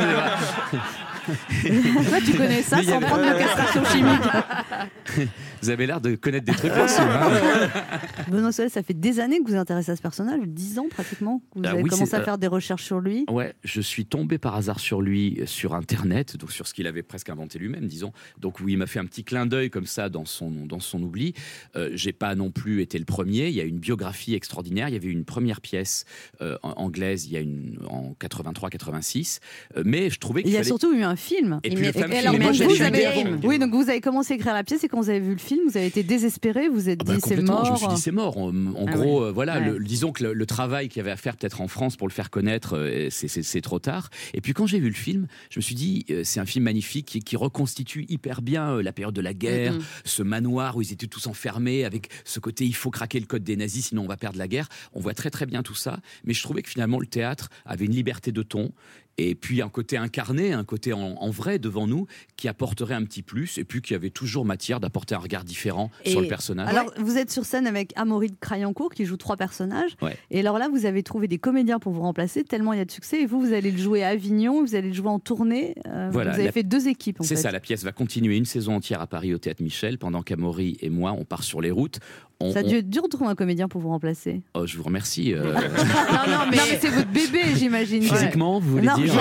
Toi, tu connais ça sans avait... prendre de castration chimique. Vous avez l'air de connaître des trucs là-dessus. Hein. Benoît Solès, ça fait des années que vous vous intéressez à ce personnage, dix ans pratiquement. Vous ah, avez oui, commencé à faire des recherches sur lui. Ouais, je suis tombé par hasard sur lui sur Internet, donc sur ce qu'il avait presque inventé lui-même, disons. Donc oui, il m'a fait un petit clin d'œil comme ça dans son, dans son oubli. Euh, j'ai pas non plus été le premier. Il y a une biographie extraordinaire. Il y avait une première pièce euh, anglaise il y a une, en quatre-vingt-trois quatre-vingt-six. Euh, mais je trouvais qu'il Il y a fallait... surtout eu un film. Et puis le fameux alors, film. moi, vous avez... avant. Oui, donc vous avez commencé à écrire la pièce et quand vous avez vu le film, vous avez été désespéré, vous vous êtes ah bah, dit c'est mort. Je me suis dit c'est mort. En, en ah gros, ouais. euh, voilà, ouais. le, disons que le, le travail qu'il y avait à faire peut-être en France pour le faire connaître, euh, c'est, c'est, c'est trop tard. Et puis quand j'ai vu le film, je me suis dit euh, c'est un film magnifique qui, qui reconstitue hyper bien euh, la période de la guerre, mm-hmm. ce manoir où ils étaient tous enfermés avec ce côté il faut craquer le code des nazis sinon on va perdre la guerre. On voit très très bien tout ça, mais je trouvais que finalement le théâtre avait une liberté de ton. Et puis un côté incarné, un côté en, en vrai devant nous, qui apporterait un petit plus, et puis qui avait toujours matière d'apporter un regard différent et sur le personnage. Alors, vous êtes sur scène avec Amaury de Crayancourt, qui joue trois personnages. Ouais. Et alors là, vous avez trouvé des comédiens pour vous remplacer, tellement il y a de succès. Et vous, vous allez le jouer à Avignon, vous allez le jouer en tournée. Euh, voilà, vous avez la... fait deux équipes, en C'est fait. ça, la pièce va continuer une saison entière à Paris au Théâtre Michel, pendant qu'Amaury et moi, on part sur les routes. On, ça a on... dû être dur de trouver un comédien pour vous remplacer. Oh, je vous remercie. Euh... non, non, mais, non, mais c'est votre bébé, j'imagine. Physiquement, ouais. vous voulez non, dire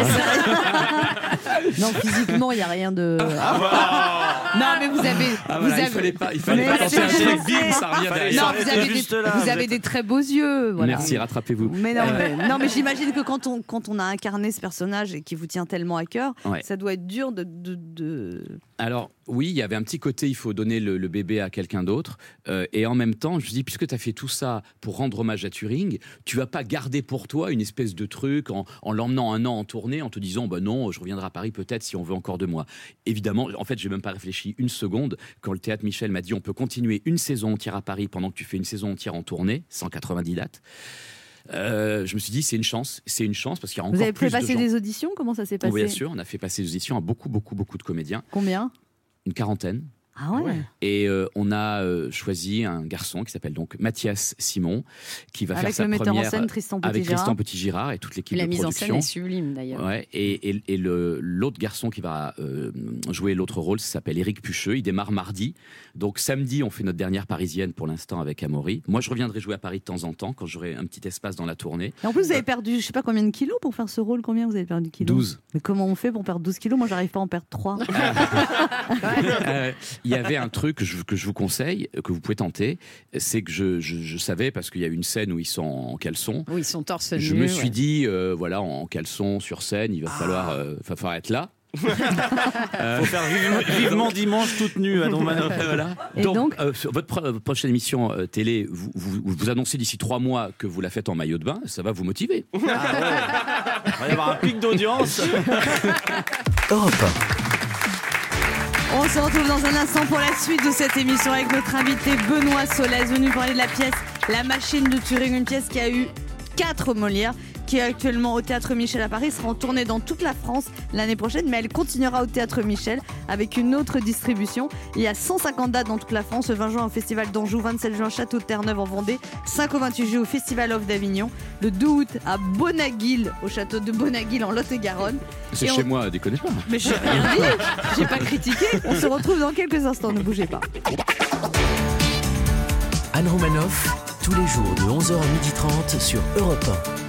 non, physiquement, il n'y a rien de... Ah, non, mais vous avez... Ah, vous voilà, avez... Il fallait pas, il fallait pas lancer un truc, bim, ça revient derrière. Non, vous avez, des, là, vous vous avez êtes... des très beaux yeux. Voilà. Merci, rattrapez-vous. Mais non, mais, non, mais j'imagine que quand on, quand on a incarné ce personnage et qui vous tient tellement à cœur, ouais. ça doit être dur de... de, de... Alors, oui, il y avait un petit côté, il faut donner le, le bébé à quelqu'un d'autre. Euh, et en même temps, je me dis, puisque tu as fait tout ça pour rendre hommage à Turing, tu vas pas garder pour toi une espèce de truc en, en l'emmenant un an en tournée, en te disant, bah non, je reviendrai à Paris peut-être si on veut encore de moi. Évidemment, en fait, j'ai même pas réfléchi une seconde quand le Théâtre Michel m'a dit, on peut continuer une saison entière à Paris pendant que tu fais une saison entière en tournée, cent quatre-vingt-dix dates. Euh, je me suis dit c'est une chance, c'est une chance parce qu'il y a encore plus de gens. Vous avez fait passer des auditions, comment ça s'est passé? Oui, bien sûr, on a fait passer des auditions à beaucoup, beaucoup, beaucoup de comédiens. Combien? Une quarantaine. Ah ouais. Et euh, on a euh, choisi un garçon qui s'appelle donc Mathias Simon, qui va avec faire sa le metteur première en scène Tristan Petit avec Girard. Tristan Petit Girard et toute l'équipe la de mise production. en scène est sublime d'ailleurs. Ouais, et et, et le, l'autre garçon qui va euh, jouer l'autre rôle, ça s'appelle Éric Pucheux. Il démarre mardi. Donc samedi, on fait notre dernière parisienne pour l'instant avec Amaury. Moi, je reviendrai jouer à Paris de temps en temps quand j'aurai un petit espace dans la tournée. Et en plus, vous avez perdu, je sais pas combien de kilos pour faire ce rôle. Combien vous avez perdu de kilos? douze. Mais comment on fait pour perdre douze kilos? Moi, j'arrive pas à en perdre trois. euh, il y avait un truc que je, que je vous conseille, que vous pouvez tenter, c'est que je, je, je savais, parce qu'il y a une scène où ils sont en caleçon. Oui, ils sont torse nu. Je me suis ouais. dit, euh, voilà, en caleçon sur scène, il va ah. falloir, euh, va falloir être là. euh... Faut faire vivement, vivement dimanche toute nue à Don Manoff. Voilà. Et donc, donc euh, sur votre, pro- votre prochaine émission euh, télé, vous, vous, vous annoncez d'ici trois mois que vous la faites en maillot de bain, ça va vous motiver. Ah ouais. Il va y avoir un pic d'audience. Europe On se retrouve dans un instant pour la suite de cette émission avec notre invité Benoît Solès, venu parler de la pièce La Machine de Turing, une pièce qui a eu quatre Molières, qui est actuellement au Théâtre Michel à Paris, sera en tournée dans toute la France l'année prochaine, mais elle continuera au Théâtre Michel avec une autre distribution. Il y a cent cinquante dates dans toute la France, le vingt juin au Festival d'Anjou, vingt-sept juin Château de Terre-Neuve en Vendée, cinq au vingt-huit juillet au Festival Off d'Avignon, le deux août à Bonaguil, au château de Bonaguil en Lot-et-Garonne. C'est Et chez on- moi, déconnez pas. Mais j'ai rien dit, j'ai pas critiqué. On se retrouve dans quelques instants, ne bougez pas. Anne Romanoff, tous les jours de onze heures à midi trente sur Europe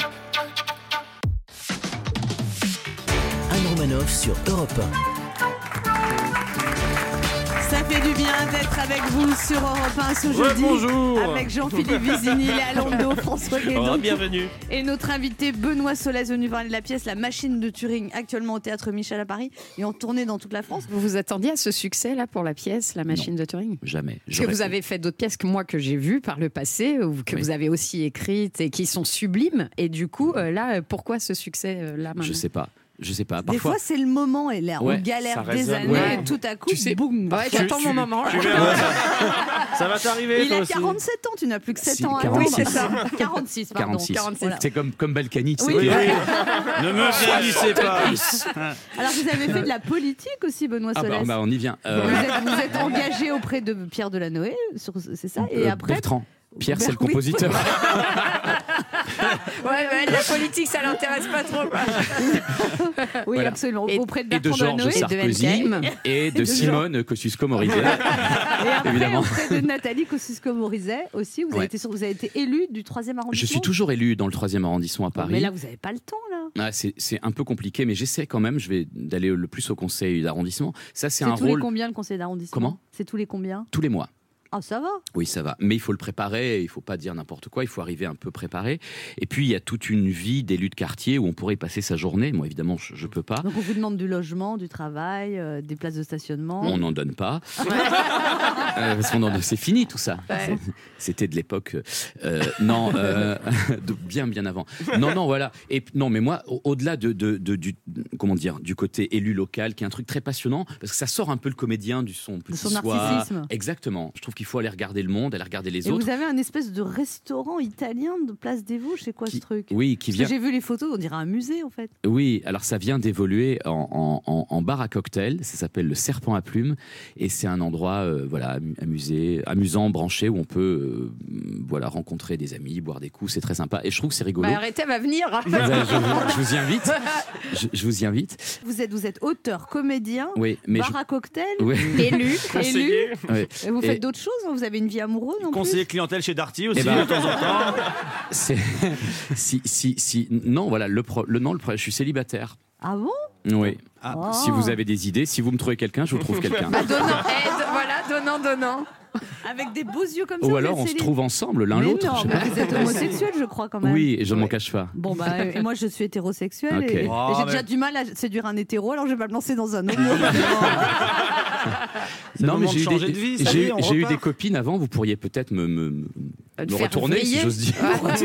un. Anne Romanoff sur Europe un. Ça fait du bien d'être avec vous sur Europe un ce jeudi. Bonjour. Avec Jean-Philippe Vizini, Léa Landau, François Guédon. Oh, bienvenue. Et notre invité Benoît Solès venu parler de la pièce La Machine de Turing, actuellement au Théâtre Michel à Paris et en tournée dans toute la France. Vous vous attendiez à ce succès là pour la pièce La Machine de Turing? Jamais. Parce que vous avez fait d'autres pièces que moi que j'ai vues par le passé, ou que Oui. vous avez aussi écrites et qui sont sublimes. Et du coup, euh, là, pourquoi ce succès euh, là maintenant? Je sais pas. Je sais pas. Des Parfois. fois, c'est le moment et l'air. Ouais, on galère ça des résonne. années Ouais. et tout à coup, Tu sais- boum. Ouais, j'attends mon moment. là. Tu verras, ça, ça va t'arriver, Il toi a aussi. quarante-sept ans, tu n'as plus que sept Si, ans à quarante-six. Oui, c'est ça. quarante-six, pardon. quarante-six. Voilà. C'est comme, comme Balkany. tu sais, Oui. qui- Oui. Ne me vieillissez pas. Alors, vous avez fait de la politique aussi, Benoît Ah Solès. bah, bah, on y vient. Euh, Vous êtes, vous êtes engagé auprès de Pierre Delanoë, sur- c'est ça? Et euh, après, Bertrand. Pierre, c'est le Oui. compositeur. Ouais, ouais, la politique, ça l'intéresse pas trop. quoi. oui, Voilà. absolument. Et- auprès de Et de Bertrand Georges Delanoë. Sarkozy M K. et de de Simone Kosciusko-Morizet. Et après, Évidemment. auprès de Nathalie Kosciusko-Morizet aussi, vous, avez Ouais. été, sur- vous avez été élu du troisième arrondissement. Je suis toujours élu dans le troisième arrondissement à Paris. Mais là, vous n'avez pas le temps, là. Ah, c'est c'est un peu compliqué, mais j'essaie quand même. Je vais d'aller le plus au conseil d'arrondissement. Ça, c'est C'est un tous rôle les combien, le conseil d'arrondissement? Comment C'est tous les combien? tous les mois. Ah, ça va. Oui, ça va. Mais il faut le préparer, il faut pas dire n'importe quoi, il faut arriver un peu préparé. Et puis, il y a toute une vie d'élu de quartier où on pourrait y passer sa journée. Moi, évidemment, je, je peux pas. Donc, on vous demande du logement, du travail, euh, des places de stationnement. On n'en donne pas. Euh, parce qu'on en- c'est fini tout ça. Ouais. C'était de l'époque. euh, non, euh, de bien bien avant. Non, non, voilà. Et non, mais moi, au- au-delà de, de- de- du comment dire, du côté élu local, qui est un truc très passionnant, parce que ça sort un peu le comédien du son petit son soir. narcissisme. Exactement. Je trouve qu'il faut aller regarder le monde, aller regarder les Et autres. vous avez un espèce de restaurant italien de Place des Vosges, c'est quoi Qui- ce truc? Oui, qui Parce vient. que j'ai vu les photos, on dirait un musée en fait. Oui, alors ça vient d'évoluer en, en- en- en bar à cocktail. Ça s'appelle le Serpent à Plumes et c'est un endroit, euh, voilà, amu- amusé, amusant, branché où on peut, euh, voilà, rencontrer des amis, boire des coups. C'est très sympa et je trouve que c'est rigolo. Bah, arrêtez, elle va venir. je, vous- je vous y invite. Je, je vous y invite. Vous êtes, vous êtes auteur, comédien, Oui, mais bar je- à cocktail, oui, élu, élu. oui. Et vous Et- faites d'autres choses, hein? Vous avez une vie amoureuse en plus? Conseiller clientèle chez Darty aussi, Eh ben- de temps en temps. C'est si si si non voilà le pro, le non le pro- je suis célibataire. Ah bon? Oui. Oh. Si vous avez des idées, si vous me trouvez quelqu'un, je vous trouve quelqu'un. Bah, donnant, aide, voilà, donnant, donnant. Avec des beaux yeux comme ça. Ou vous alors êtes on se célib- trouve ensemble l'un Mais l'autre. non, je sais mais pas. vous êtes homosexuel, je crois quand même. Oui, et je ne m'en cache pas. Bon bah et moi je suis hétérosexuel Ok. et, et Oh, j'ai mais- déjà du mal à séduire un hétéro, alors je vais pas me lancer dans un homo. C'est le moment de j'ai eu changer des, de vie, ça j'ai y est, eu- on j'ai eu repart. des copines avant. Vous pourriez peut-être me, me, me- Te me faire retourner, si vriller. j'ose dire.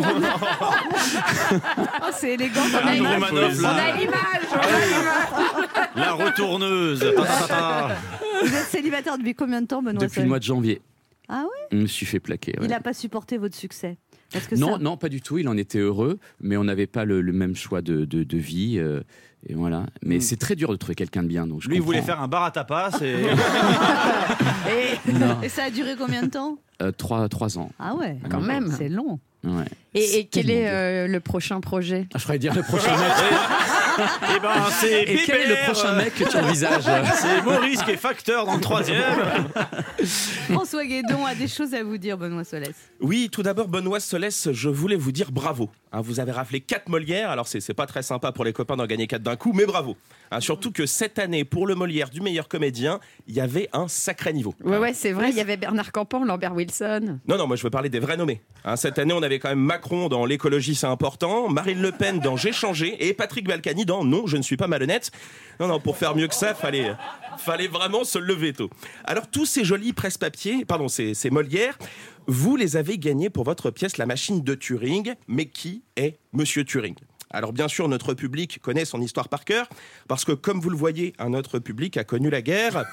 Oh, c'est élégant comme Anne image. Romanoff, On là. a l'image, on a l'image. La retourneuse. Ta, ta, ta, ta. Vous êtes célibataire depuis combien de temps, Benoît Depuis Solès le mois de janvier. Ah Je me suis fait plaquer. ouais. Il n'a pas supporté votre succès. Parce que Non, ça... non, pas du tout. Il en était heureux, mais on n'avait pas le, le même choix de, de, de vie. euh, et voilà. Mais Mm. c'est très dur de trouver quelqu'un de bien. Donc je Lui, il voulait comprends. faire un bar à tapas et Et... Non. et ça a duré combien de temps? Euh, trois, trois ans. Ah ouais, Quand même. C'est long. Ouais. Et, et C'est quel tellement est dur. euh, le prochain projet? Ah, je ferais dire le prochain mec. Eh ben, c'est Et quel est le Bébert, prochain euh, mec que tu envisages? C'est Maurice qui est facteur dans le troisième. François Guédon a des choses à vous dire, Benoît Solès. Oui, tout d'abord, Benoît Solès, je voulais vous dire bravo. Hein, vous avez raflé quatre Molières, alors c'est c'est pas très sympa pour les copains d'en gagner quatre d'un coup, mais bravo. Hein, surtout que cette année, pour le Molière du meilleur comédien, il y avait un sacré niveau. Ouais, ouais, c'est vrai, il y avait Bernard Campan, Lambert Wilson. Non, non, moi je veux parler des vrais nommés. Hein, cette année, on avait quand même Macron dans L'écologie, c'est important, Marine Le Pen dans J'ai changé et Patrick Balkany dans Non, je ne suis pas malhonnête. Non, non, pour faire mieux que ça, fallait, fallait vraiment se lever tôt. Alors, tous ces jolis presse-papiers, pardon, ces, ces Molières, vous les avez gagnés pour votre pièce La Machine de Turing. Mais qui est Monsieur Turing ? Alors bien sûr, notre public connaît son histoire par cœur, parce que comme vous le voyez, un autre public a connu la guerre.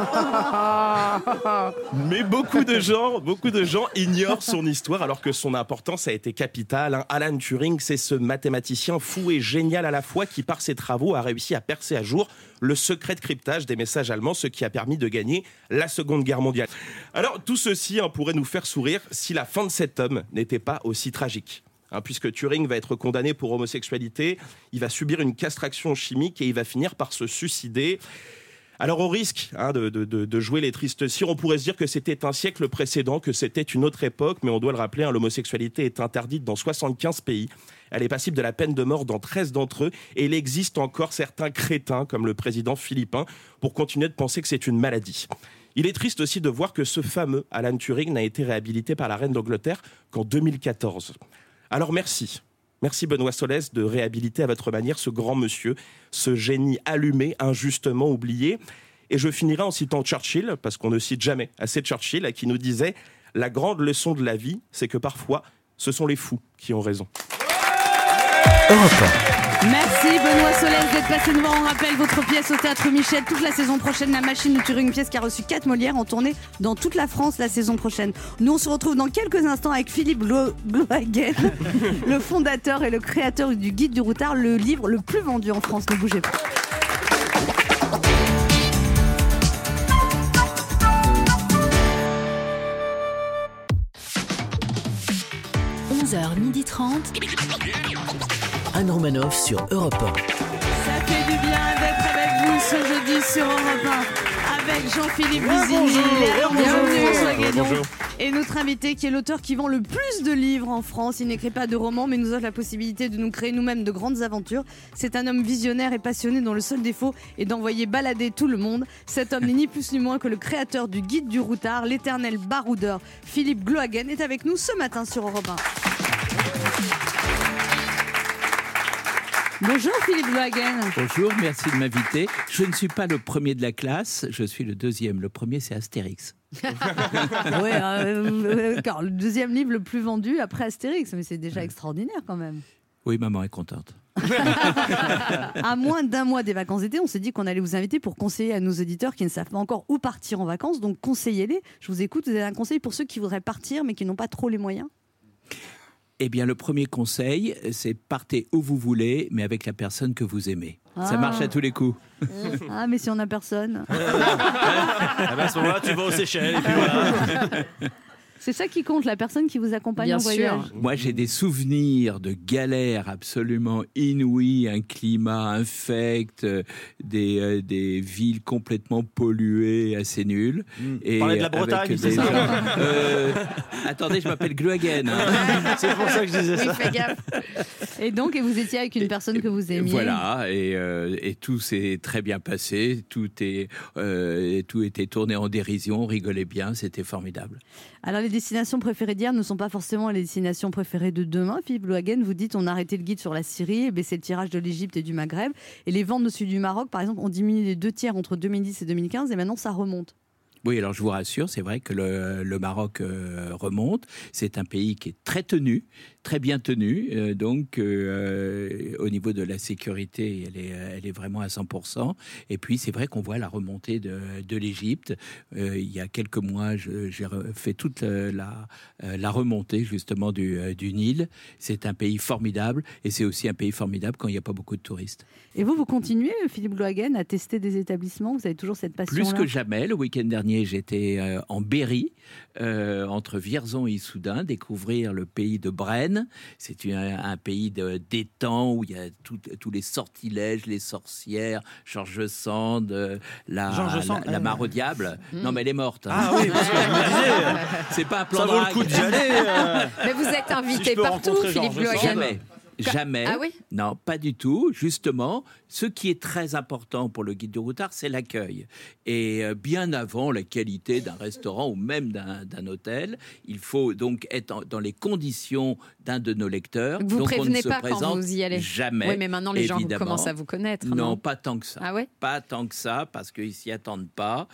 Mais beaucoup de gens, beaucoup de gens ignorent son histoire, alors que son importance a été capitale. Hein. Alan Turing, c'est ce mathématicien fou et génial à la fois qui, par ses travaux, a réussi à percer à jour le secret de cryptage des messages allemands, ce qui a permis de gagner la Seconde Guerre mondiale. Alors tout ceci hein, pourrait nous faire sourire si la fin de cet homme n'était pas aussi tragique. Hein, puisque Turing va être condamné pour homosexualité, il va subir une castration chimique et il va finir par se suicider. Alors au risque hein, de, de, de jouer les tristes cires, on pourrait se dire que c'était un siècle précédent, que c'était une autre époque, mais on doit le rappeler, hein, l'homosexualité est interdite dans soixante-quinze pays. Elle est passible de la peine de mort dans treize d'entre eux, et il existe encore certains crétins, comme le président philippin, pour continuer de penser que c'est une maladie. Il est triste aussi de voir que ce fameux Alan Turing n'a été réhabilité par la reine d'Angleterre qu'en deux mille quatorze. Alors merci, merci Benoît Solès de réhabiliter à votre manière ce grand monsieur, ce génie allumé, injustement oublié. Et je finirai en citant Churchill, parce qu'on ne cite jamais assez Churchill, qui nous disait « La grande leçon de la vie, c'est que parfois, ce sont les fous qui ont raison ». Merci Benoît Solès d'être passé nous voir. On rappelle votre pièce au Théâtre Michel toute la saison prochaine, La Machine de Turing, une pièce qui a reçu quatre Molières en tournée dans toute la France la saison prochaine. Nous on se retrouve dans quelques instants avec Philippe Glohagen, le fondateur et le créateur du Guide du Routard, le livre le plus vendu en France. Ne bougez pas. onze heures trente. Anne Romanoff sur Europe un. Ça fait du bien d'être avec vous ce jeudi sur Europe un avec Jean-Philippe Busigny, François Guénon et notre invité qui est l'auteur qui vend le plus de livres en France. Il n'écrit pas de romans mais nous offre la possibilité de nous créer nous-mêmes de grandes aventures. C'est un homme visionnaire et passionné dont le seul défaut est d'envoyer balader tout le monde. Cet homme n'est ni plus ni moins que le créateur du Guide du Routard, l'éternel baroudeur Philippe Glohagen est avec nous ce matin sur Europe un. Bonjour Philippe Glohagen. Bonjour, merci de m'inviter. Je ne suis pas le premier de la classe, je suis le deuxième. Le premier, c'est Astérix. Oui, euh, car le deuxième livre le plus vendu après Astérix, mais c'est déjà extraordinaire quand même. Oui, maman est contente. À moins d'un mois des vacances d'été, on s'est dit qu'on allait vous inviter pour conseiller à nos auditeurs qui ne savent pas encore où partir en vacances, donc conseillez-les. Je vous écoute, vous avez un conseil pour ceux qui voudraient partir mais qui n'ont pas trop les moyens ? Eh bien, le premier conseil, c'est partez où vous voulez, mais avec la personne que vous aimez. Ah. Ça marche à tous les coups. Ah, mais si on n'a personne. Ah ben à ce moment-là, tu vas aux Seychelles et puis voilà. C'est ça qui compte, la personne qui vous accompagne Bien en voyage. sûr. Moi, j'ai des souvenirs de galères absolument inouïes, un climat infect, euh, des, euh, des villes complètement polluées, assez nulles. Mmh. Et Parler de la Bretagne, c'est ça gens, euh, Attendez, je m'appelle Glohagen. Hein. C'est pour ça que je disais ça. Oui, fais gaffe. Et donc, et vous étiez avec une personne que vous aimiez. Voilà, et, euh, et tout s'est très bien passé. Tout, est, euh, tout était tourné en dérision, on rigolait bien, c'était formidable. Alors, les destinations préférées d'hier ne sont pas forcément les destinations préférées de demain. Philippe Glohagen, vous dites on a arrêté le guide sur la Syrie, baissé le tirage de l'Égypte et du Maghreb. Et les ventes au sud du Maroc, par exemple, ont diminué les deux tiers entre deux mille dix et deux mille quinze et maintenant ça remonte. Oui, alors je vous rassure, c'est vrai que le, le Maroc euh, remonte. C'est un pays qui est très tenu, très bien tenu. Euh, donc, euh, au niveau de la sécurité, elle est, elle est vraiment à cent pour cent. Et puis, c'est vrai qu'on voit la remontée de, de l'Égypte. Euh, il y a quelques mois, je, j'ai fait toute la, la remontée, justement, du, du Nil. C'est un pays formidable. Et c'est aussi un pays formidable quand il n'y a pas beaucoup de touristes. Et vous, vous continuez, Philippe Glohagen, à tester des établissements ? Vous avez toujours cette passion-là ? Plus que jamais. Le week-end dernier, j'étais euh, en Berry, euh, entre Vierzon et Issoudun, découvrir le pays de Brenne. C'est un, un pays de, d'étangs où il y a tout, tous les sortilèges, les sorcières, George Sand, euh, la, George Sand, la, la euh... mare au diable. Mmh. Non, mais elle est morte. Hein. Ah oui, parce que je me disais, c'est pas un plan ça de vaut drague. le coup d'y aller. Euh... Mais vous êtes invité si partout, Philippe Glohagen. Jamais. Jamais. Ah oui ? Non, pas du tout. Justement, ce qui est très important pour le guide du routard, c'est l'accueil. Et euh, bien avant la qualité d'un restaurant ou même d'un, d'un hôtel, il faut donc être en, dans les conditions d'un de nos lecteurs. Vous donc prévenez on ne se pas présente quand vous y allez. Jamais. Oui, mais maintenant les gens évidemment. commencent à vous connaître. Non, non, pas tant que ça. Ah ouais ? Pas tant que ça, parce qu'ils s'y attendent pas.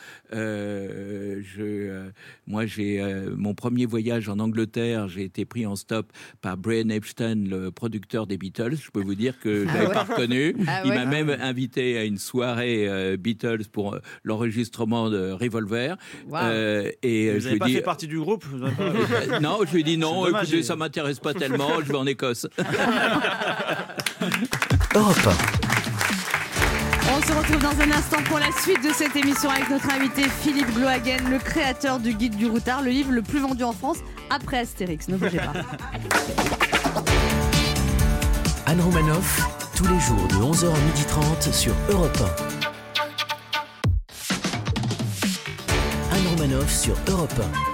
Euh, je, euh, moi, j'ai euh, mon premier voyage en Angleterre, j'ai été pris en stop par Brian Epstein, le producteur producteur des Beatles. Je peux vous dire que je Ah l'avais ouais. pas reconnu. Ah Il ouais. m'a même invité à une soirée euh, Beatles pour euh, l'enregistrement de Revolver. Wow. Euh, et euh, Vous je n'avez lui pas dis fait partie du groupe vous avez pas- Euh, non, je lui ai dit non, C'est dommage, écoutez, il- ça m'intéresse pas tellement, je vais en Écosse. Europe un. On se retrouve dans un instant pour la suite de cette émission avec notre invité Philippe Glohagen, le créateur du Guide du Routard, le livre le plus vendu en France après Astérix. Ne bougez pas. Anne Romanoff, tous les jours de onze heures à midi trente sur Europe un. Anne Romanoff sur Europe un.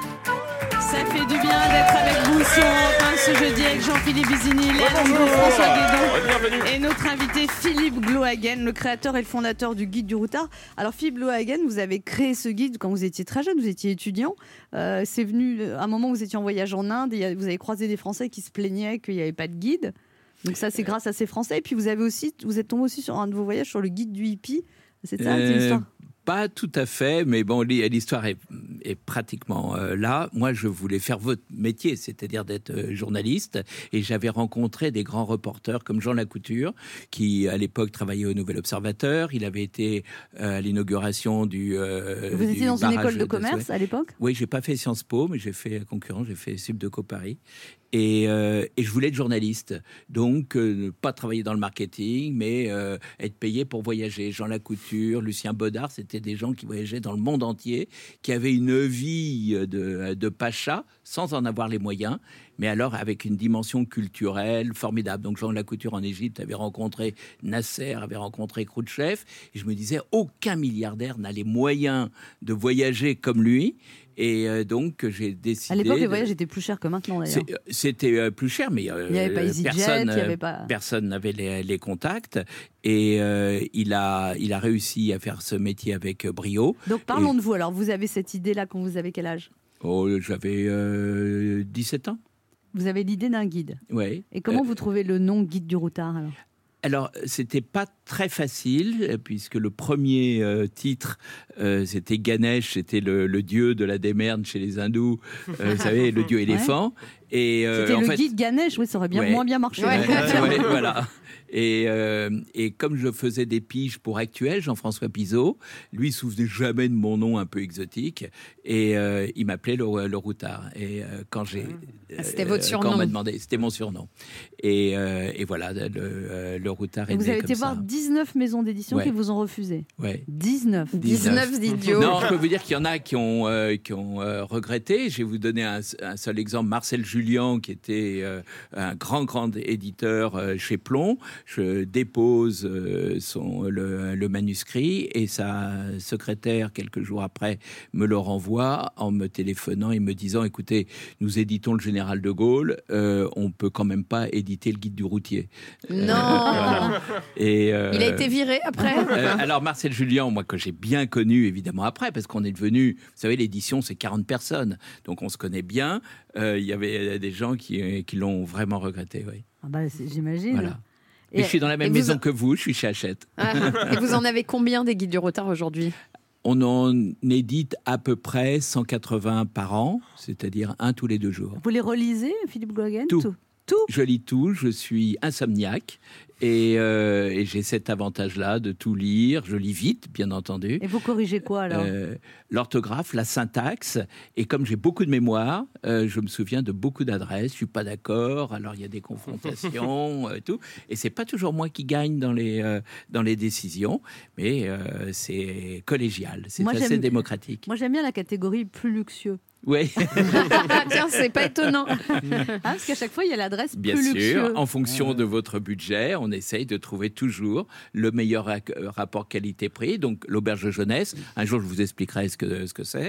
Ça fait du bien d'être avec vous sur Europe un ce jeudi avec Jean-Philippe Bizini, Léa Landreau, François Guédon et notre invité Philippe Glohagen, le créateur et le fondateur du Guide du Routard. Alors Philippe Glohagen, vous avez créé ce guide quand vous étiez très jeune, vous étiez étudiant. Euh, c'est venu à un moment où vous étiez en voyage en Inde et vous avez croisé des Français qui se plaignaient qu'il n'y avait pas de guide. Donc ça, c'est grâce à ces Français. Et puis vous avez aussi, vous êtes tombé aussi sur un de vos voyages sur le guide du hippie. C'est ça, c'est l'histoire. Pas tout à fait, mais bon, l'histoire est, est pratiquement euh, là. Moi, je voulais faire votre métier, c'est-à-dire d'être euh, journaliste, et j'avais rencontré des grands reporters comme Jean Lacouture, qui à l'époque travaillait au Nouvel Observateur. Il avait été euh, à l'inauguration du. Euh, Vous du étiez dans une barrage école de commerce à l'époque ? Oui, j'ai pas fait Sciences Po, mais j'ai fait concurrent, j'ai fait Subdeco Paris. Et, euh, et je voulais être journaliste, donc euh, pas travailler dans le marketing, mais euh, être payé pour voyager. Jean Lacouture, Lucien Bodard, c'était des gens qui voyageaient dans le monde entier, qui avaient une vie de, de pacha sans en avoir les moyens, mais alors avec une dimension culturelle formidable. Donc Jean Lacouture en Égypte avait rencontré Nasser, avait rencontré Khrouchtchev, et je me disais, aucun milliardaire n'a les moyens de voyager comme lui. Et euh, donc j'ai décidé. À l'époque, les de... voyages étaient plus chers que maintenant d'ailleurs. C'est- C'était euh, plus cher, mais euh, Il n'y avait pas EasyJet, personne, il y avait pas- personne n'avait les, les contacts. Et euh, il a, il a réussi à faire ce métier avec brio. Donc parlons Et- de vous. Alors vous avez cette idée-là quand vous avez quel âge ? Oh, j'avais euh, dix-sept ans. Vous avez l'idée d'un guide. Ouais. Et comment Euh, vous trouvez le nom Guide du Routard alors ? Alors, c'était pas très facile, euh, puisque le premier euh, titre, euh, c'était Ganesh, c'était le, le dieu de la démerde chez les hindous, euh, vous savez, le dieu éléphant. Et, euh, C'était en le fait, guide Ganesh, oui, ça aurait bien, Ouais. moins bien marché. Ouais, je confirme. ouais, voilà. Et, euh, et comme je faisais des piges pour Actuel, Jean-François Pizot, lui, il se souvenait jamais de mon nom un peu exotique, et euh, il m'appelait le, le Routard. Et euh, quand j'ai, Ah, c'était euh, votre quand on surnom. m'a demandé, c'était mon surnom. Et, euh, et voilà, le, euh, le Routard est Et vous né avez comme été ça. voir dix-neuf maisons d'édition Ouais. qui vous ont refusé. Ouais. dix-neuf. dix-neuf idiots. Non, je peux vous dire qu'il y en a qui ont, euh, qui ont euh, regretté. Je vais vous donner un, un seul exemple. Marcel Julien, qui était euh, un grand, grand éditeur euh, chez Plomb. Je dépose euh, son, le, le manuscrit et sa secrétaire, quelques jours après, me le renvoie en me téléphonant et me disant, écoutez, nous éditons le Général de Gaulle, euh, on peut quand même pas éditer le Guide du routier. Non. Voilà. Et, euh, Il a été viré après. euh, alors Marcel Julien, moi que j'ai bien connu évidemment après, parce qu'on est devenu, vous savez, l'édition c'est quarante personnes, donc on se connaît bien. Euh, Il y avait des gens qui, qui l'ont vraiment regretté, oui. Ah bah, c'est- j'imagine. Voilà. Et- Mais je suis dans la et même vous maison en- que vous, je suis chez Hachette. Ah, et vous en avez combien des guides du routard aujourd'hui ? On en édite à peu près cent quatre-vingts par an, c'est-à-dire un tous les deux jours. Vous les relisez, Philippe Glohagen ? Tout. Tout. Je lis tout, je suis insomniaque et, euh, et j'ai cet avantage-là de tout lire. Je lis vite, bien entendu. Et vous corrigez quoi alors ? Euh, l'orthographe, la syntaxe, et comme j'ai beaucoup de mémoire, euh, je me souviens de beaucoup d'adresses. Je suis pas d'accord, alors il y a des confrontations, euh, tout, et c'est pas toujours moi qui gagne dans les euh, dans les décisions, mais euh, c'est collégial, c'est Moi, assez j'aime- démocratique. Moi j'aime bien la catégorie plus luxueux. Oui, Ah, tiens, c'est pas étonnant. Ah, parce qu'à chaque fois il y a l'adresse bien plus sûr. luxueux. En fonction de votre budget, on essaye de trouver toujours le meilleur ra- rapport qualité-prix. Donc l'auberge de jeunesse. Un jour, je vous expliquerai ce que ce que c'est.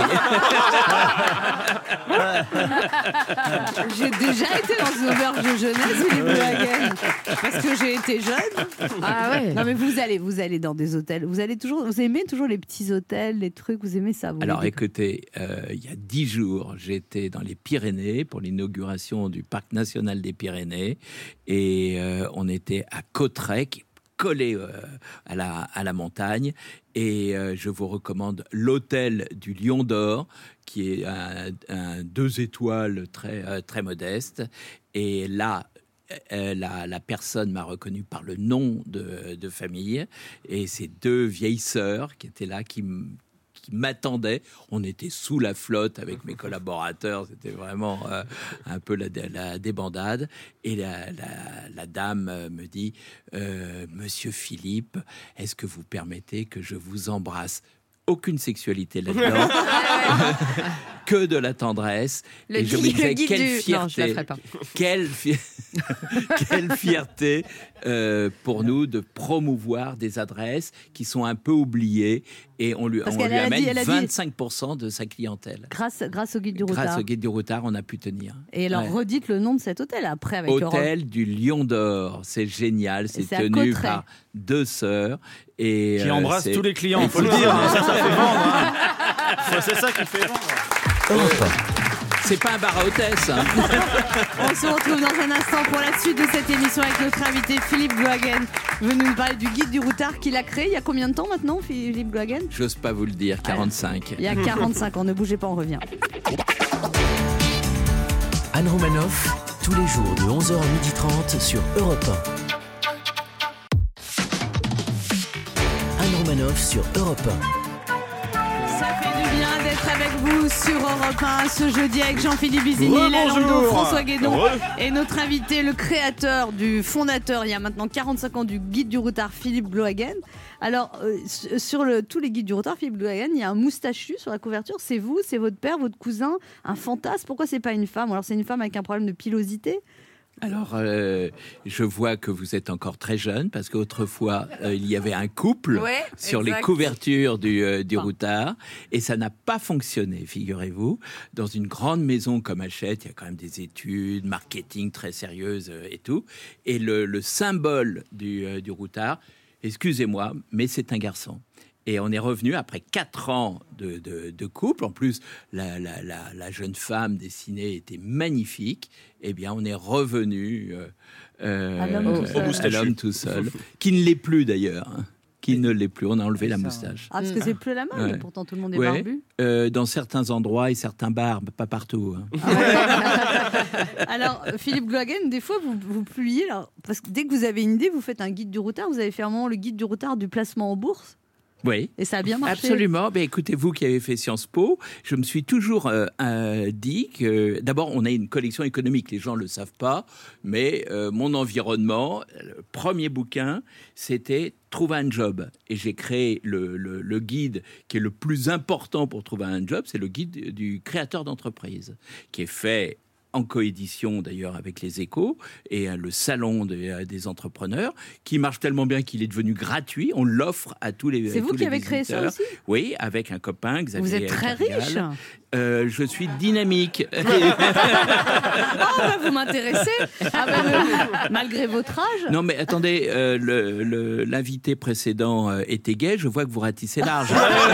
J'ai déjà été dans une auberge de jeunesse, Philippe Glohagen, parce que j'ai été jeune. Ah ouais. Non mais vous allez, vous allez dans des hôtels. Vous allez toujours, vous aimez toujours les petits hôtels, les trucs. Vous aimez ça vous Alors les- écoutez, euh, il y a dix jours, j'étais dans les Pyrénées pour l'inauguration du parc national des Pyrénées et euh, on était à Cauterec, collé euh, à, la, à la montagne, et euh, je vous recommande l'hôtel du Lion d'Or, qui est un, un deux étoiles très, euh, très modeste, et là, euh, la, la personne m'a reconnu par le nom de, de famille, et ces deux vieilles sœurs qui étaient là, qui m- qui m'attendaient. On était sous la flotte avec mes collaborateurs, c'était vraiment euh, un peu la, la débandade. Et la, la, la dame me dit euh, « Monsieur Philippe, est-ce que vous permettez que je vous embrasse ?» Aucune sexualité là-dedans, que de la tendresse. Le et je guide- me disais, le guide quelle du- fierté, Non, je la ferai pas. quelle, fi- quelle fierté euh, pour nous de promouvoir des adresses qui sont un peu oubliées, et on lui, Parce on qu'elle lui a amène dit- elle a dit- vingt-cinq pour cent de sa clientèle. Grâce, grâce au guide du routard. Grâce au guide du routard, on a pu tenir. Et alors, Ouais. redites le nom de cet hôtel après avec Europe. Hôtel du Lion d'Or, c'est génial, c'est c'est à tenu Cauterets. par deux sœurs et Qui euh, embrasse c'est- tous les clients, il faut le dire. hein, ça, ça fait vendre. hein. Ça, C'est ça qui fait vendre. C'est pas un bar à hôtesse. Hein. On se retrouve dans un instant pour la suite de cette émission avec notre invité Philippe Glohagen, venu nous parler du guide du routard qu'il a créé il y a combien de temps maintenant, Philippe Glohagen? J'ose pas vous le dire, quarante-cinq. Il y a quarante-cinq ans, ne bougez pas, on revient. Anne Romanoff, tous les jours de onze heures à midi trente sur Europe un. Anne Romanoff sur Europe un. Ça fait du bien d'être avec vous sur Europe un ce jeudi avec Jean-Philippe Bizini, Rebonjour. Lalando, François Guédon Re. et notre invité, le créateur, du fondateur, il y a maintenant quarante-cinq ans, du guide du routard, Philippe Glohagen. Alors, euh, sur le, tous les guides du routard, Philippe Glohagen, il y a un moustachu sur la couverture. C'est vous, c'est votre père, votre cousin, un fantasme. Pourquoi c'est pas une femme? Alors, c'est une femme avec un problème de pilosité? Alors, euh, je vois que vous êtes encore très jeune, parce qu'autrefois, euh, il y avait un couple Ouais, sur exact. les couvertures du, euh, du Enfin. routard, et ça n'a pas fonctionné, figurez-vous. Dans une grande maison comme Hachette, il y a quand même des études, marketing très sérieuses euh, et tout, et le, le symbole du, euh, du routard, excusez-moi, mais c'est un garçon. Et on est revenu après quatre ans de, de, de couple. En plus, la, la, la, la jeune femme dessinée était magnifique. Eh bien, on est revenu euh, euh, À l'homme tout euh, seul. à moustachu. l'homme tout seul, qui ne l'est plus d'ailleurs. hein. Qui ne l'est plus. On a enlevé la moustache. Ah, parce que c'est plus la mode, Ouais. pourtant tout le monde est Ouais. barbu. Euh, dans certains endroits et certains bars, pas partout. hein. Alors, Philippe Glohagen, des fois, vous, vous publiez, alors, parce que dès que vous avez une idée, vous faites un guide du routard. Vous avez fait un moment le guide du routard du placement en bourse. Oui. Et ça a bien marché. Absolument. Ben, écoutez, vous qui avez fait Sciences Po, je me suis toujours euh, euh, dit que, d'abord, on a une collection économique. Les gens ne le savent pas, mais euh, mon environnement, le premier bouquin, c'était Trouver un job. Et j'ai créé le, le, le guide qui est le plus important pour trouver un job, c'est le guide du créateur d'entreprise, qui est fait en coédition d'ailleurs avec les Échos et euh, le salon des, euh, des entrepreneurs, qui marche tellement bien qu'il est devenu gratuit. On l'offre à tous les C'est à vous tous qui les avez créé ça visiteurs. aussi? Oui, avec un copain, Xavier. Vous êtes très Carrigal. riche. Euh, je suis dynamique. Ah, bah, vous m'intéressez. Ah, bah, le- malgré votre âge. Non, mais attendez, euh, le- le- l'invité précédent euh, était gay. Je vois que vous ratissez large.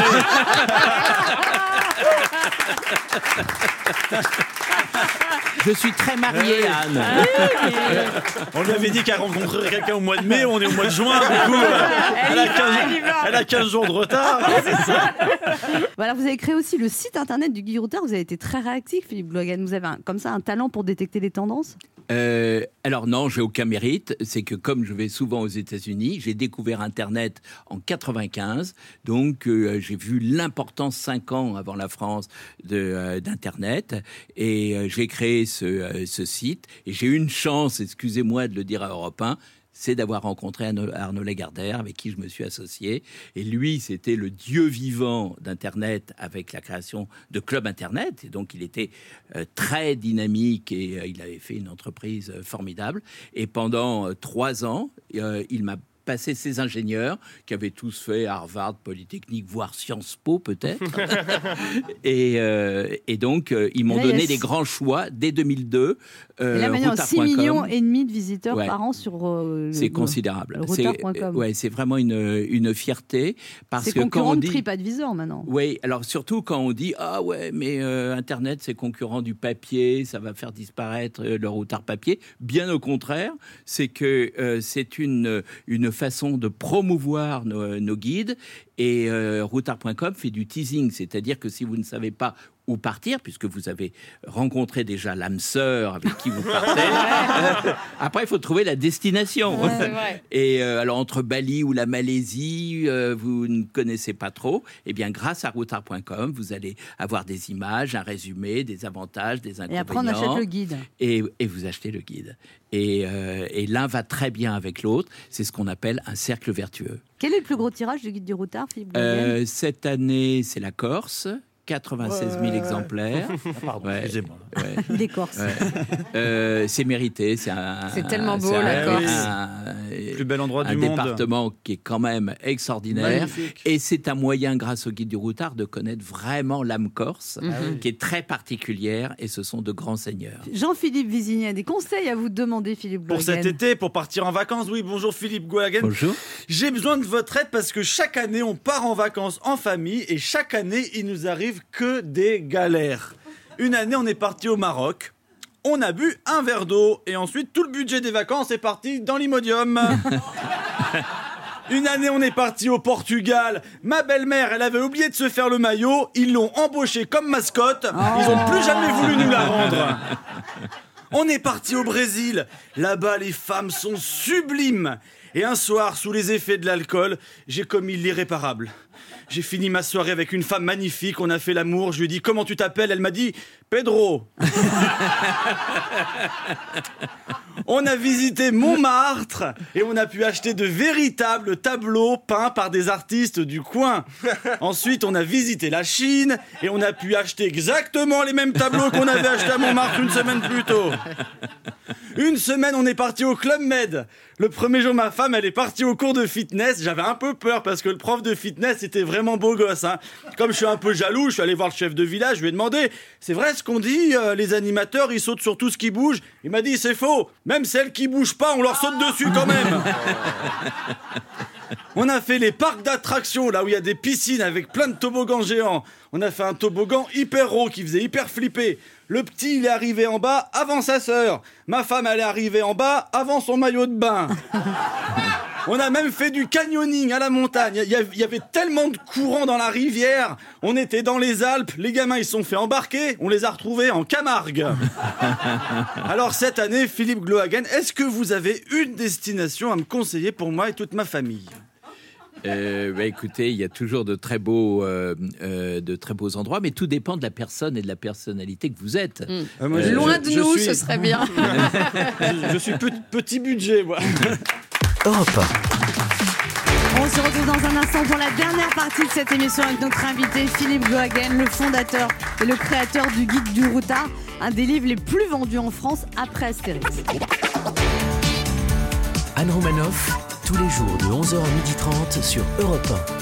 Je suis très marié, Anne. On lui avait dit qu'elle rencontrerait quelqu'un au mois de mai, on est au mois de juin, du coup, euh, elle, a quinze, elle a quinze jours de retard. Voilà, vous avez créé aussi le site internet du guide du routard. Vous avez été très réactif, Philippe Glohagen. Vous avez un- comme ça un talent pour détecter les tendances. Euh, alors non, j'ai aucun mérite. C'est que comme je vais souvent aux États-Unis, j'ai découvert Internet en quatre-vingt-quinze. Donc euh, j'ai vu l'importance cinq ans avant la France de euh, d'Internet, et euh, j'ai créé ce, euh, ce site. Et j'ai eu une chance, excusez-moi de le dire à Europe un, c'est d'avoir rencontré Arnaud, Arnaud Lagardère, avec qui je me suis associé. Et lui, c'était le dieu vivant d'Internet avec la création de Club Internet. Et donc, il était euh, très dynamique, et euh, il avait fait une entreprise euh, formidable. Et pendant euh, trois ans, euh, il m'a passé ses ingénieurs, qui avaient tous fait Harvard, Polytechnique, voire Sciences Po peut-être. et, euh, et donc, euh, ils m'ont Là, il y a donné six- des grands choix dès deux mille deux. Et Euh, là, maintenant, routard six point com. millions et demi de visiteurs Ouais. par an sur. euh, C'est le- considérable. le C'est routard point com. ouais, c'est vraiment une, une fierté, parce C'est que quand concurrent on de dit TripAdvisor maintenant. oui, alors surtout quand on dit ah ouais, mais euh, Internet c'est concurrent du papier, ça va faire disparaître euh, le routard papier. Bien au contraire, c'est que euh, c'est une une façon de promouvoir nos, nos guides. Et euh, routard point com fait du teasing, c'est-à-dire que si vous ne savez pas où partir, puisque vous avez rencontré déjà l'âme sœur avec qui vous partez. euh, après, il faut trouver la destination. Ouais, c'est vrai. Et euh, alors, entre Bali ou la Malaisie, euh, vous ne connaissez pas trop, eh bien, grâce à routard point com, vous allez avoir des images, un résumé, des avantages, des inconvénients. Et après, on achète le guide. Et, et vous achetez le guide. Et, euh, et l'un va très bien avec l'autre. C'est ce qu'on appelle un cercle vertueux. Quel est le plus gros tirage du guide du routard, Philippe Glohagen ? Euh, cette année, c'est la Corse. quatre-vingt-seize mille Ouais. exemplaires. Ah, pardon, Ouais. excusez-moi. Ouais. Des Corses. Ouais. Euh, c'est mérité. C'est, un, C'est tellement beau, c'est la un- Corse. un- Plus bel endroit un du monde. département qui est quand même extraordinaire. Magnifique. Et c'est un moyen, grâce au guide du routard, de connaître vraiment l'âme corse, Mhm. qui est très particulière. Et ce sont de grands seigneurs. Jean-Philippe Vizigny a des conseils à vous demander, Philippe Pour Glohagen. cet été, pour partir en vacances, oui, bonjour Philippe Glohagen. Bonjour. J'ai besoin de votre aide parce que chaque année, on part en vacances en famille et chaque année, il nous arrive que des galères. Une année, on est parti au Maroc. On a bu un verre d'eau et ensuite tout le budget des vacances est parti dans l'Imodium. Une année, on est parti au Portugal. Ma belle-mère, elle avait oublié de se faire le maillot. Ils l'ont embauchée comme mascotte. Ils ont plus jamais voulu nous la rendre. On est parti au Brésil. Là-bas, les femmes sont sublimes. Et un soir, sous les effets de l'alcool, j'ai commis l'irréparable. J'ai fini ma soirée avec une femme magnifique. On a fait l'amour. Je lui ai dit « Comment tu t'appelles ?» Elle m'a dit « Pedro ». On a visité Montmartre et on a pu acheter de véritables tableaux peints par des artistes du coin. Ensuite, on a visité la Chine et on a pu acheter exactement les mêmes tableaux qu'on avait achetés à Montmartre une semaine plus tôt. Une semaine, on est parti au Club Med. Le premier jour, ma femme, elle est partie au cours de fitness. J'avais un peu peur parce que le prof de fitness était vraiment beau gosse. Hein. Comme je suis un peu jaloux, je suis allé voir le chef de village. Je lui ai demandé, c'est vrai ce qu'on dit, euh, les animateurs, ils sautent sur tout ce qui bouge. Il m'a dit, c'est faux. Même celles qui bougent pas, on leur saute dessus quand même. On a fait les parcs d'attractions, là où il y a des piscines avec plein de toboggans géants. On a fait un toboggan hyper haut qui faisait hyper flipper. Le petit, il est arrivé en bas avant sa sœur. Ma femme, elle est arrivée en bas avant son maillot de bain. On a même fait du canyoning à la montagne. Il y avait- il y avait tellement de courants dans la rivière. On était dans les Alpes. Les gamins, ils se sont fait embarquer. On les a retrouvés en Camargue. Alors cette année, Philippe Glohagen, est-ce que vous avez une destination à me conseiller pour moi et toute ma famille ? Euh, bah, écoutez, il y a toujours de très beaux, euh, euh, de très beaux endroits, mais tout dépend de la personne et de la personnalité que vous êtes. Mm. Euh, moi, Euh, Loin je- de je nous, suis- ce serait bien. je, je suis pe- petit budget, moi. Europe un. On se retrouve dans un instant pour la dernière partie de cette émission avec notre invité Philippe Glohagen, le fondateur et le créateur du Guide du Routard, un des livres les plus vendus en France après Astérix. Anne Romanoff, tous les jours de onze heures à midi trente sur Europe un.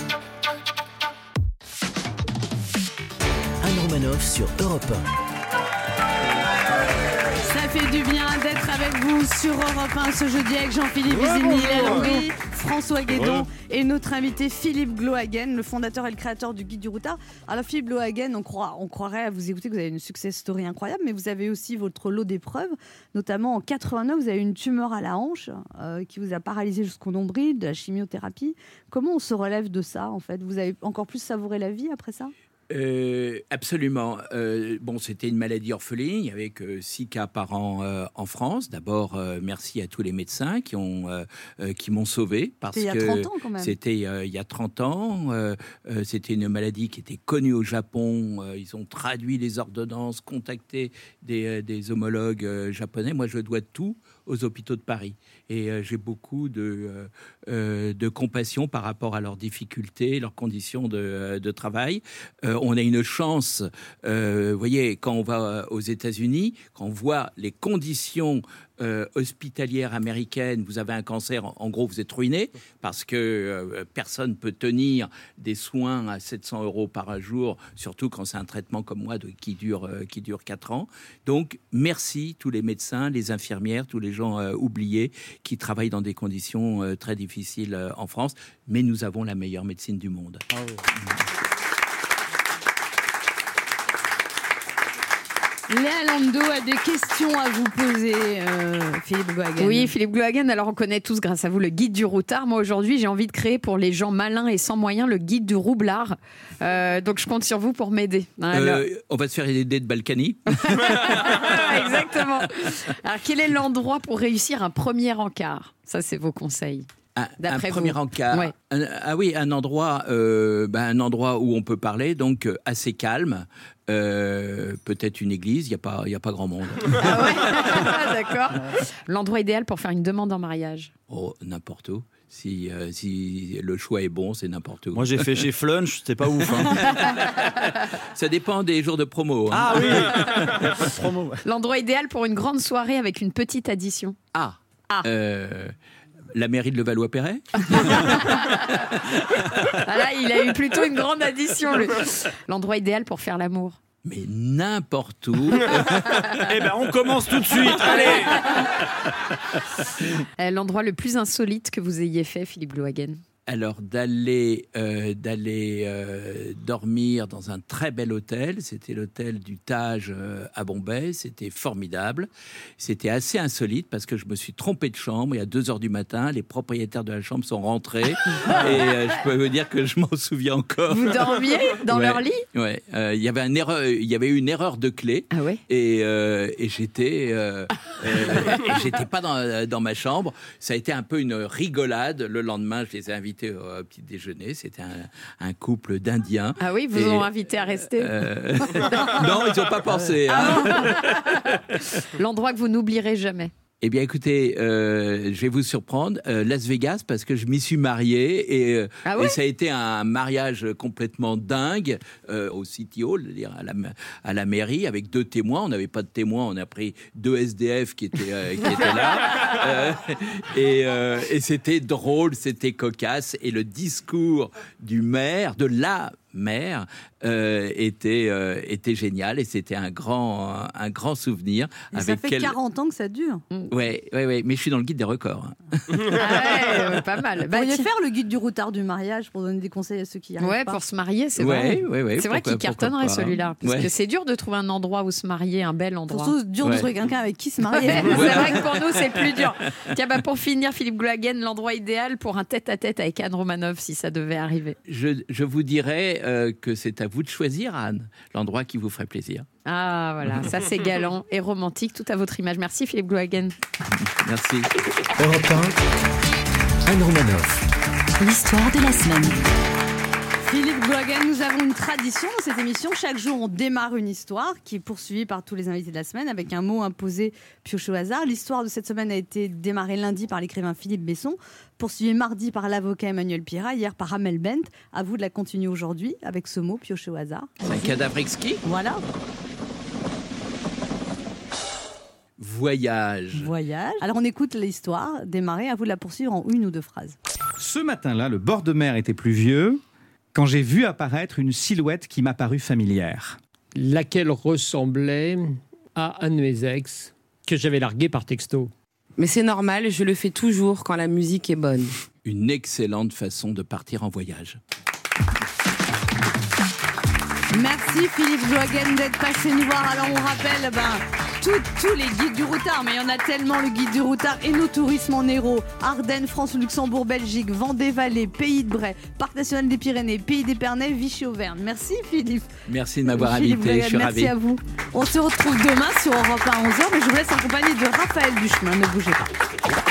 Anne Romanoff sur Europe un. Ça fait du bien d'être avec vous sur Europe un ce jeudi avec Jean-Philippe Ouais, Vizigny, bonjour. Léa Louis, François Guédon Ouais. et notre invité Philippe Glohagen, le fondateur et le créateur du Guide du Routard. Alors Philippe Glohagen, on, croit, on croirait à vous écouter que vous avez une success story incroyable, mais vous avez aussi votre lot d'épreuves, notamment en quatre-vingt-neuf, vous avez eu une tumeur à la hanche euh, qui vous a paralysé jusqu'au nombril, de la chimiothérapie. Comment on se relève de ça en fait ? Vous avez encore plus savouré la vie après ça ? Euh, absolument. Euh, bon, c'était une maladie orpheline avec euh, six cas par an euh, en France. D'abord, euh, merci à tous les médecins qui ont euh, euh, qui m'ont sauvé parce C'était il y a que trente ans quand même. c'était euh, il y a trente ans. Euh, euh, c'était une maladie qui était connue au Japon. Euh, ils ont traduit les ordonnances, contacté des, euh, des homologues euh, japonais. Moi, je dois tout aux hôpitaux de Paris. Et euh, j'ai beaucoup de, euh, euh, de compassion par rapport à leurs difficultés, leurs conditions de, de travail. Euh, on a une chance, euh, vous voyez, quand on va aux États-Unis, quand on voit les conditions euh, hospitalières américaines, vous avez un cancer, en, en gros, vous êtes ruiné parce que euh, personne peut tenir des soins à sept cents euros par jour, surtout quand c'est un traitement comme moi de, qui dure euh, qui dure quatre ans. Donc, merci tous les médecins, les infirmières, tous les gens euh, oubliés qui travaillent dans des conditions euh, très difficiles euh, en France, mais nous avons la meilleure médecine du monde. Léa Lando a des questions à vous poser, euh, Philippe Glohagen. Oui, Philippe Glohagen, alors on connaît tous grâce à vous le guide du routard. Moi aujourd'hui j'ai envie de créer pour les gens malins et sans moyens le guide du roublard. Euh, donc je compte sur vous pour m'aider. Alors... Euh, on va se faire aider de Balkany. Exactement. Alors quel est l'endroit pour réussir un premier encart? Ça c'est vos conseils. Un, un vous. premier encart. Ouais. Un, ah oui, un endroit, euh, ben un endroit où on peut parler, donc euh, assez calme. Euh, peut-être une église, il n'y a pas, il y a pas grand monde. Ah ouais. D'accord. L'endroit idéal pour faire une demande en mariage? Oh, n'importe où. Si, euh, si le choix est bon, c'est n'importe où. Moi j'ai fait chez Flunch, c'était pas ouf. Hein. Ça dépend des jours de promo. Hein. Ah oui. Il y a pas de promo. L'endroit idéal pour une grande soirée avec une petite addition? Ah. Ah. Euh, La mairie de Levallois-Perret. Ah là, il a eu plutôt une grande addition. Lui. L'endroit idéal pour faire l'amour? Mais n'importe où. Eh ben, on commence tout de suite. Allez. L'endroit le plus insolite que vous ayez fait, Philippe Glohagen? Alors d'aller euh, d'aller euh, dormir dans un très bel hôtel, c'était l'hôtel du Taj euh, à Bombay, c'était formidable, c'était assez insolite parce que je me suis trompé de chambre et à deux heures du matin, les propriétaires de la chambre sont rentrés et euh, je peux vous dire que je m'en souviens encore. Vous dormiez dans ouais, leur lit? Ouais, euh, il y avait un erreur, il y avait eu une erreur de clé. Ah ouais? Et, euh, et j'étais euh, euh, et j'étais pas dans, dans ma chambre. Ça a été un peu une rigolade. Le lendemain, je les ai invités au petit déjeuner. C'était un, un couple d'Indiens. Ah oui, vous et, ont invité à rester? euh, Non, ils n'ont pas pensé. Hein. Ah L'endroit que vous n'oublierez jamais? Eh bien, écoutez, euh, je vais vous surprendre, euh, Las Vegas, parce que je m'y suis marié et, euh, ah ouais et ça a été un mariage complètement dingue euh, au City Hall, à la, à la mairie, avec deux témoins. On n'avait pas de témoins, on a pris deux S D F qui étaient, euh, qui étaient là. Euh, et, euh, et c'était drôle, c'était cocasse. Et le discours du maire, de la maire, euh, était, euh, était génial et c'était un grand, un, un grand souvenir. Et avec ça fait quel... quarante ans que ça dure. Ouais, ouais, ouais, mais je suis dans le guide des records. Ah ouais, ouais, pas mal. Vous Bah, pourriez ti- faire le guide du routard du mariage pour donner des conseils à ceux qui y arrivent Ouais, pas. pour se marier, c'est Ouais, vrai. ouais, ouais, c'est vrai pourquoi- qu'il cartonnerait pourquoi pas. celui-là. Parce Ouais. que c'est dur de trouver un endroit où se marier, un bel endroit. Surtout dur de Ouais. trouver quelqu'un avec qui se marier. Ouais, c'est vrai que pour nous, c'est plus dur. Tiens, bah, pour finir, Philippe Glohagen, l'endroit idéal pour un tête-à-tête avec Anne Romanoff, si ça devait arriver. Je, je vous dirais euh, que c'est à vous de choisir, Anne, l'endroit qui vous ferait plaisir. Ah, voilà, ça c'est galant et romantique, tout à votre image. Merci Philippe Glohagen. Merci. Europe un, Anne Romanoff. L'histoire de la semaine. Philippe Glohagen, nous avons une tradition dans cette émission. Chaque jour, on démarre une histoire qui est poursuivie par tous les invités de la semaine avec un mot imposé pioché au hasard. L'histoire de cette semaine a été démarrée lundi par l'écrivain Philippe Besson, poursuivie mardi par l'avocat Emmanuel Pira, hier par Amel Bent. À vous de la continuer aujourd'hui avec ce mot pioché au hasard. C'est un cadavre exquis. Voilà. Voyage. Voyage. Alors on écoute l'histoire démarrer. À vous de la poursuivre en une ou deux phrases. Ce matin-là, le bord de mer était pluvieux quand j'ai vu apparaître une silhouette qui m'a paru familière. Laquelle ressemblait à un de mes ex que j'avais largué par texto. Mais c'est normal, je le fais toujours quand la musique est bonne. Une excellente façon de partir en voyage. Merci Philippe Glohagen d'être passé nous voir. Alors on rappelle ben, tout- tous les guides du routard, mais il y en a tellement, le guide du routard et nos tourismes en Hérault, Ardennes, France, Luxembourg, Belgique, Vendée-Vallée, Pays de Bray, Parc national des Pyrénées, Pays d'Épernay, Vichy-Auvergne. Merci Philippe. Merci de m'avoir Philippe invité, Glohagen, je suis merci ravi. à vous. On se retrouve demain sur Europe un à onze heures, mais je vous laisse en compagnie de Raphaël Duchemin. Ne bougez pas.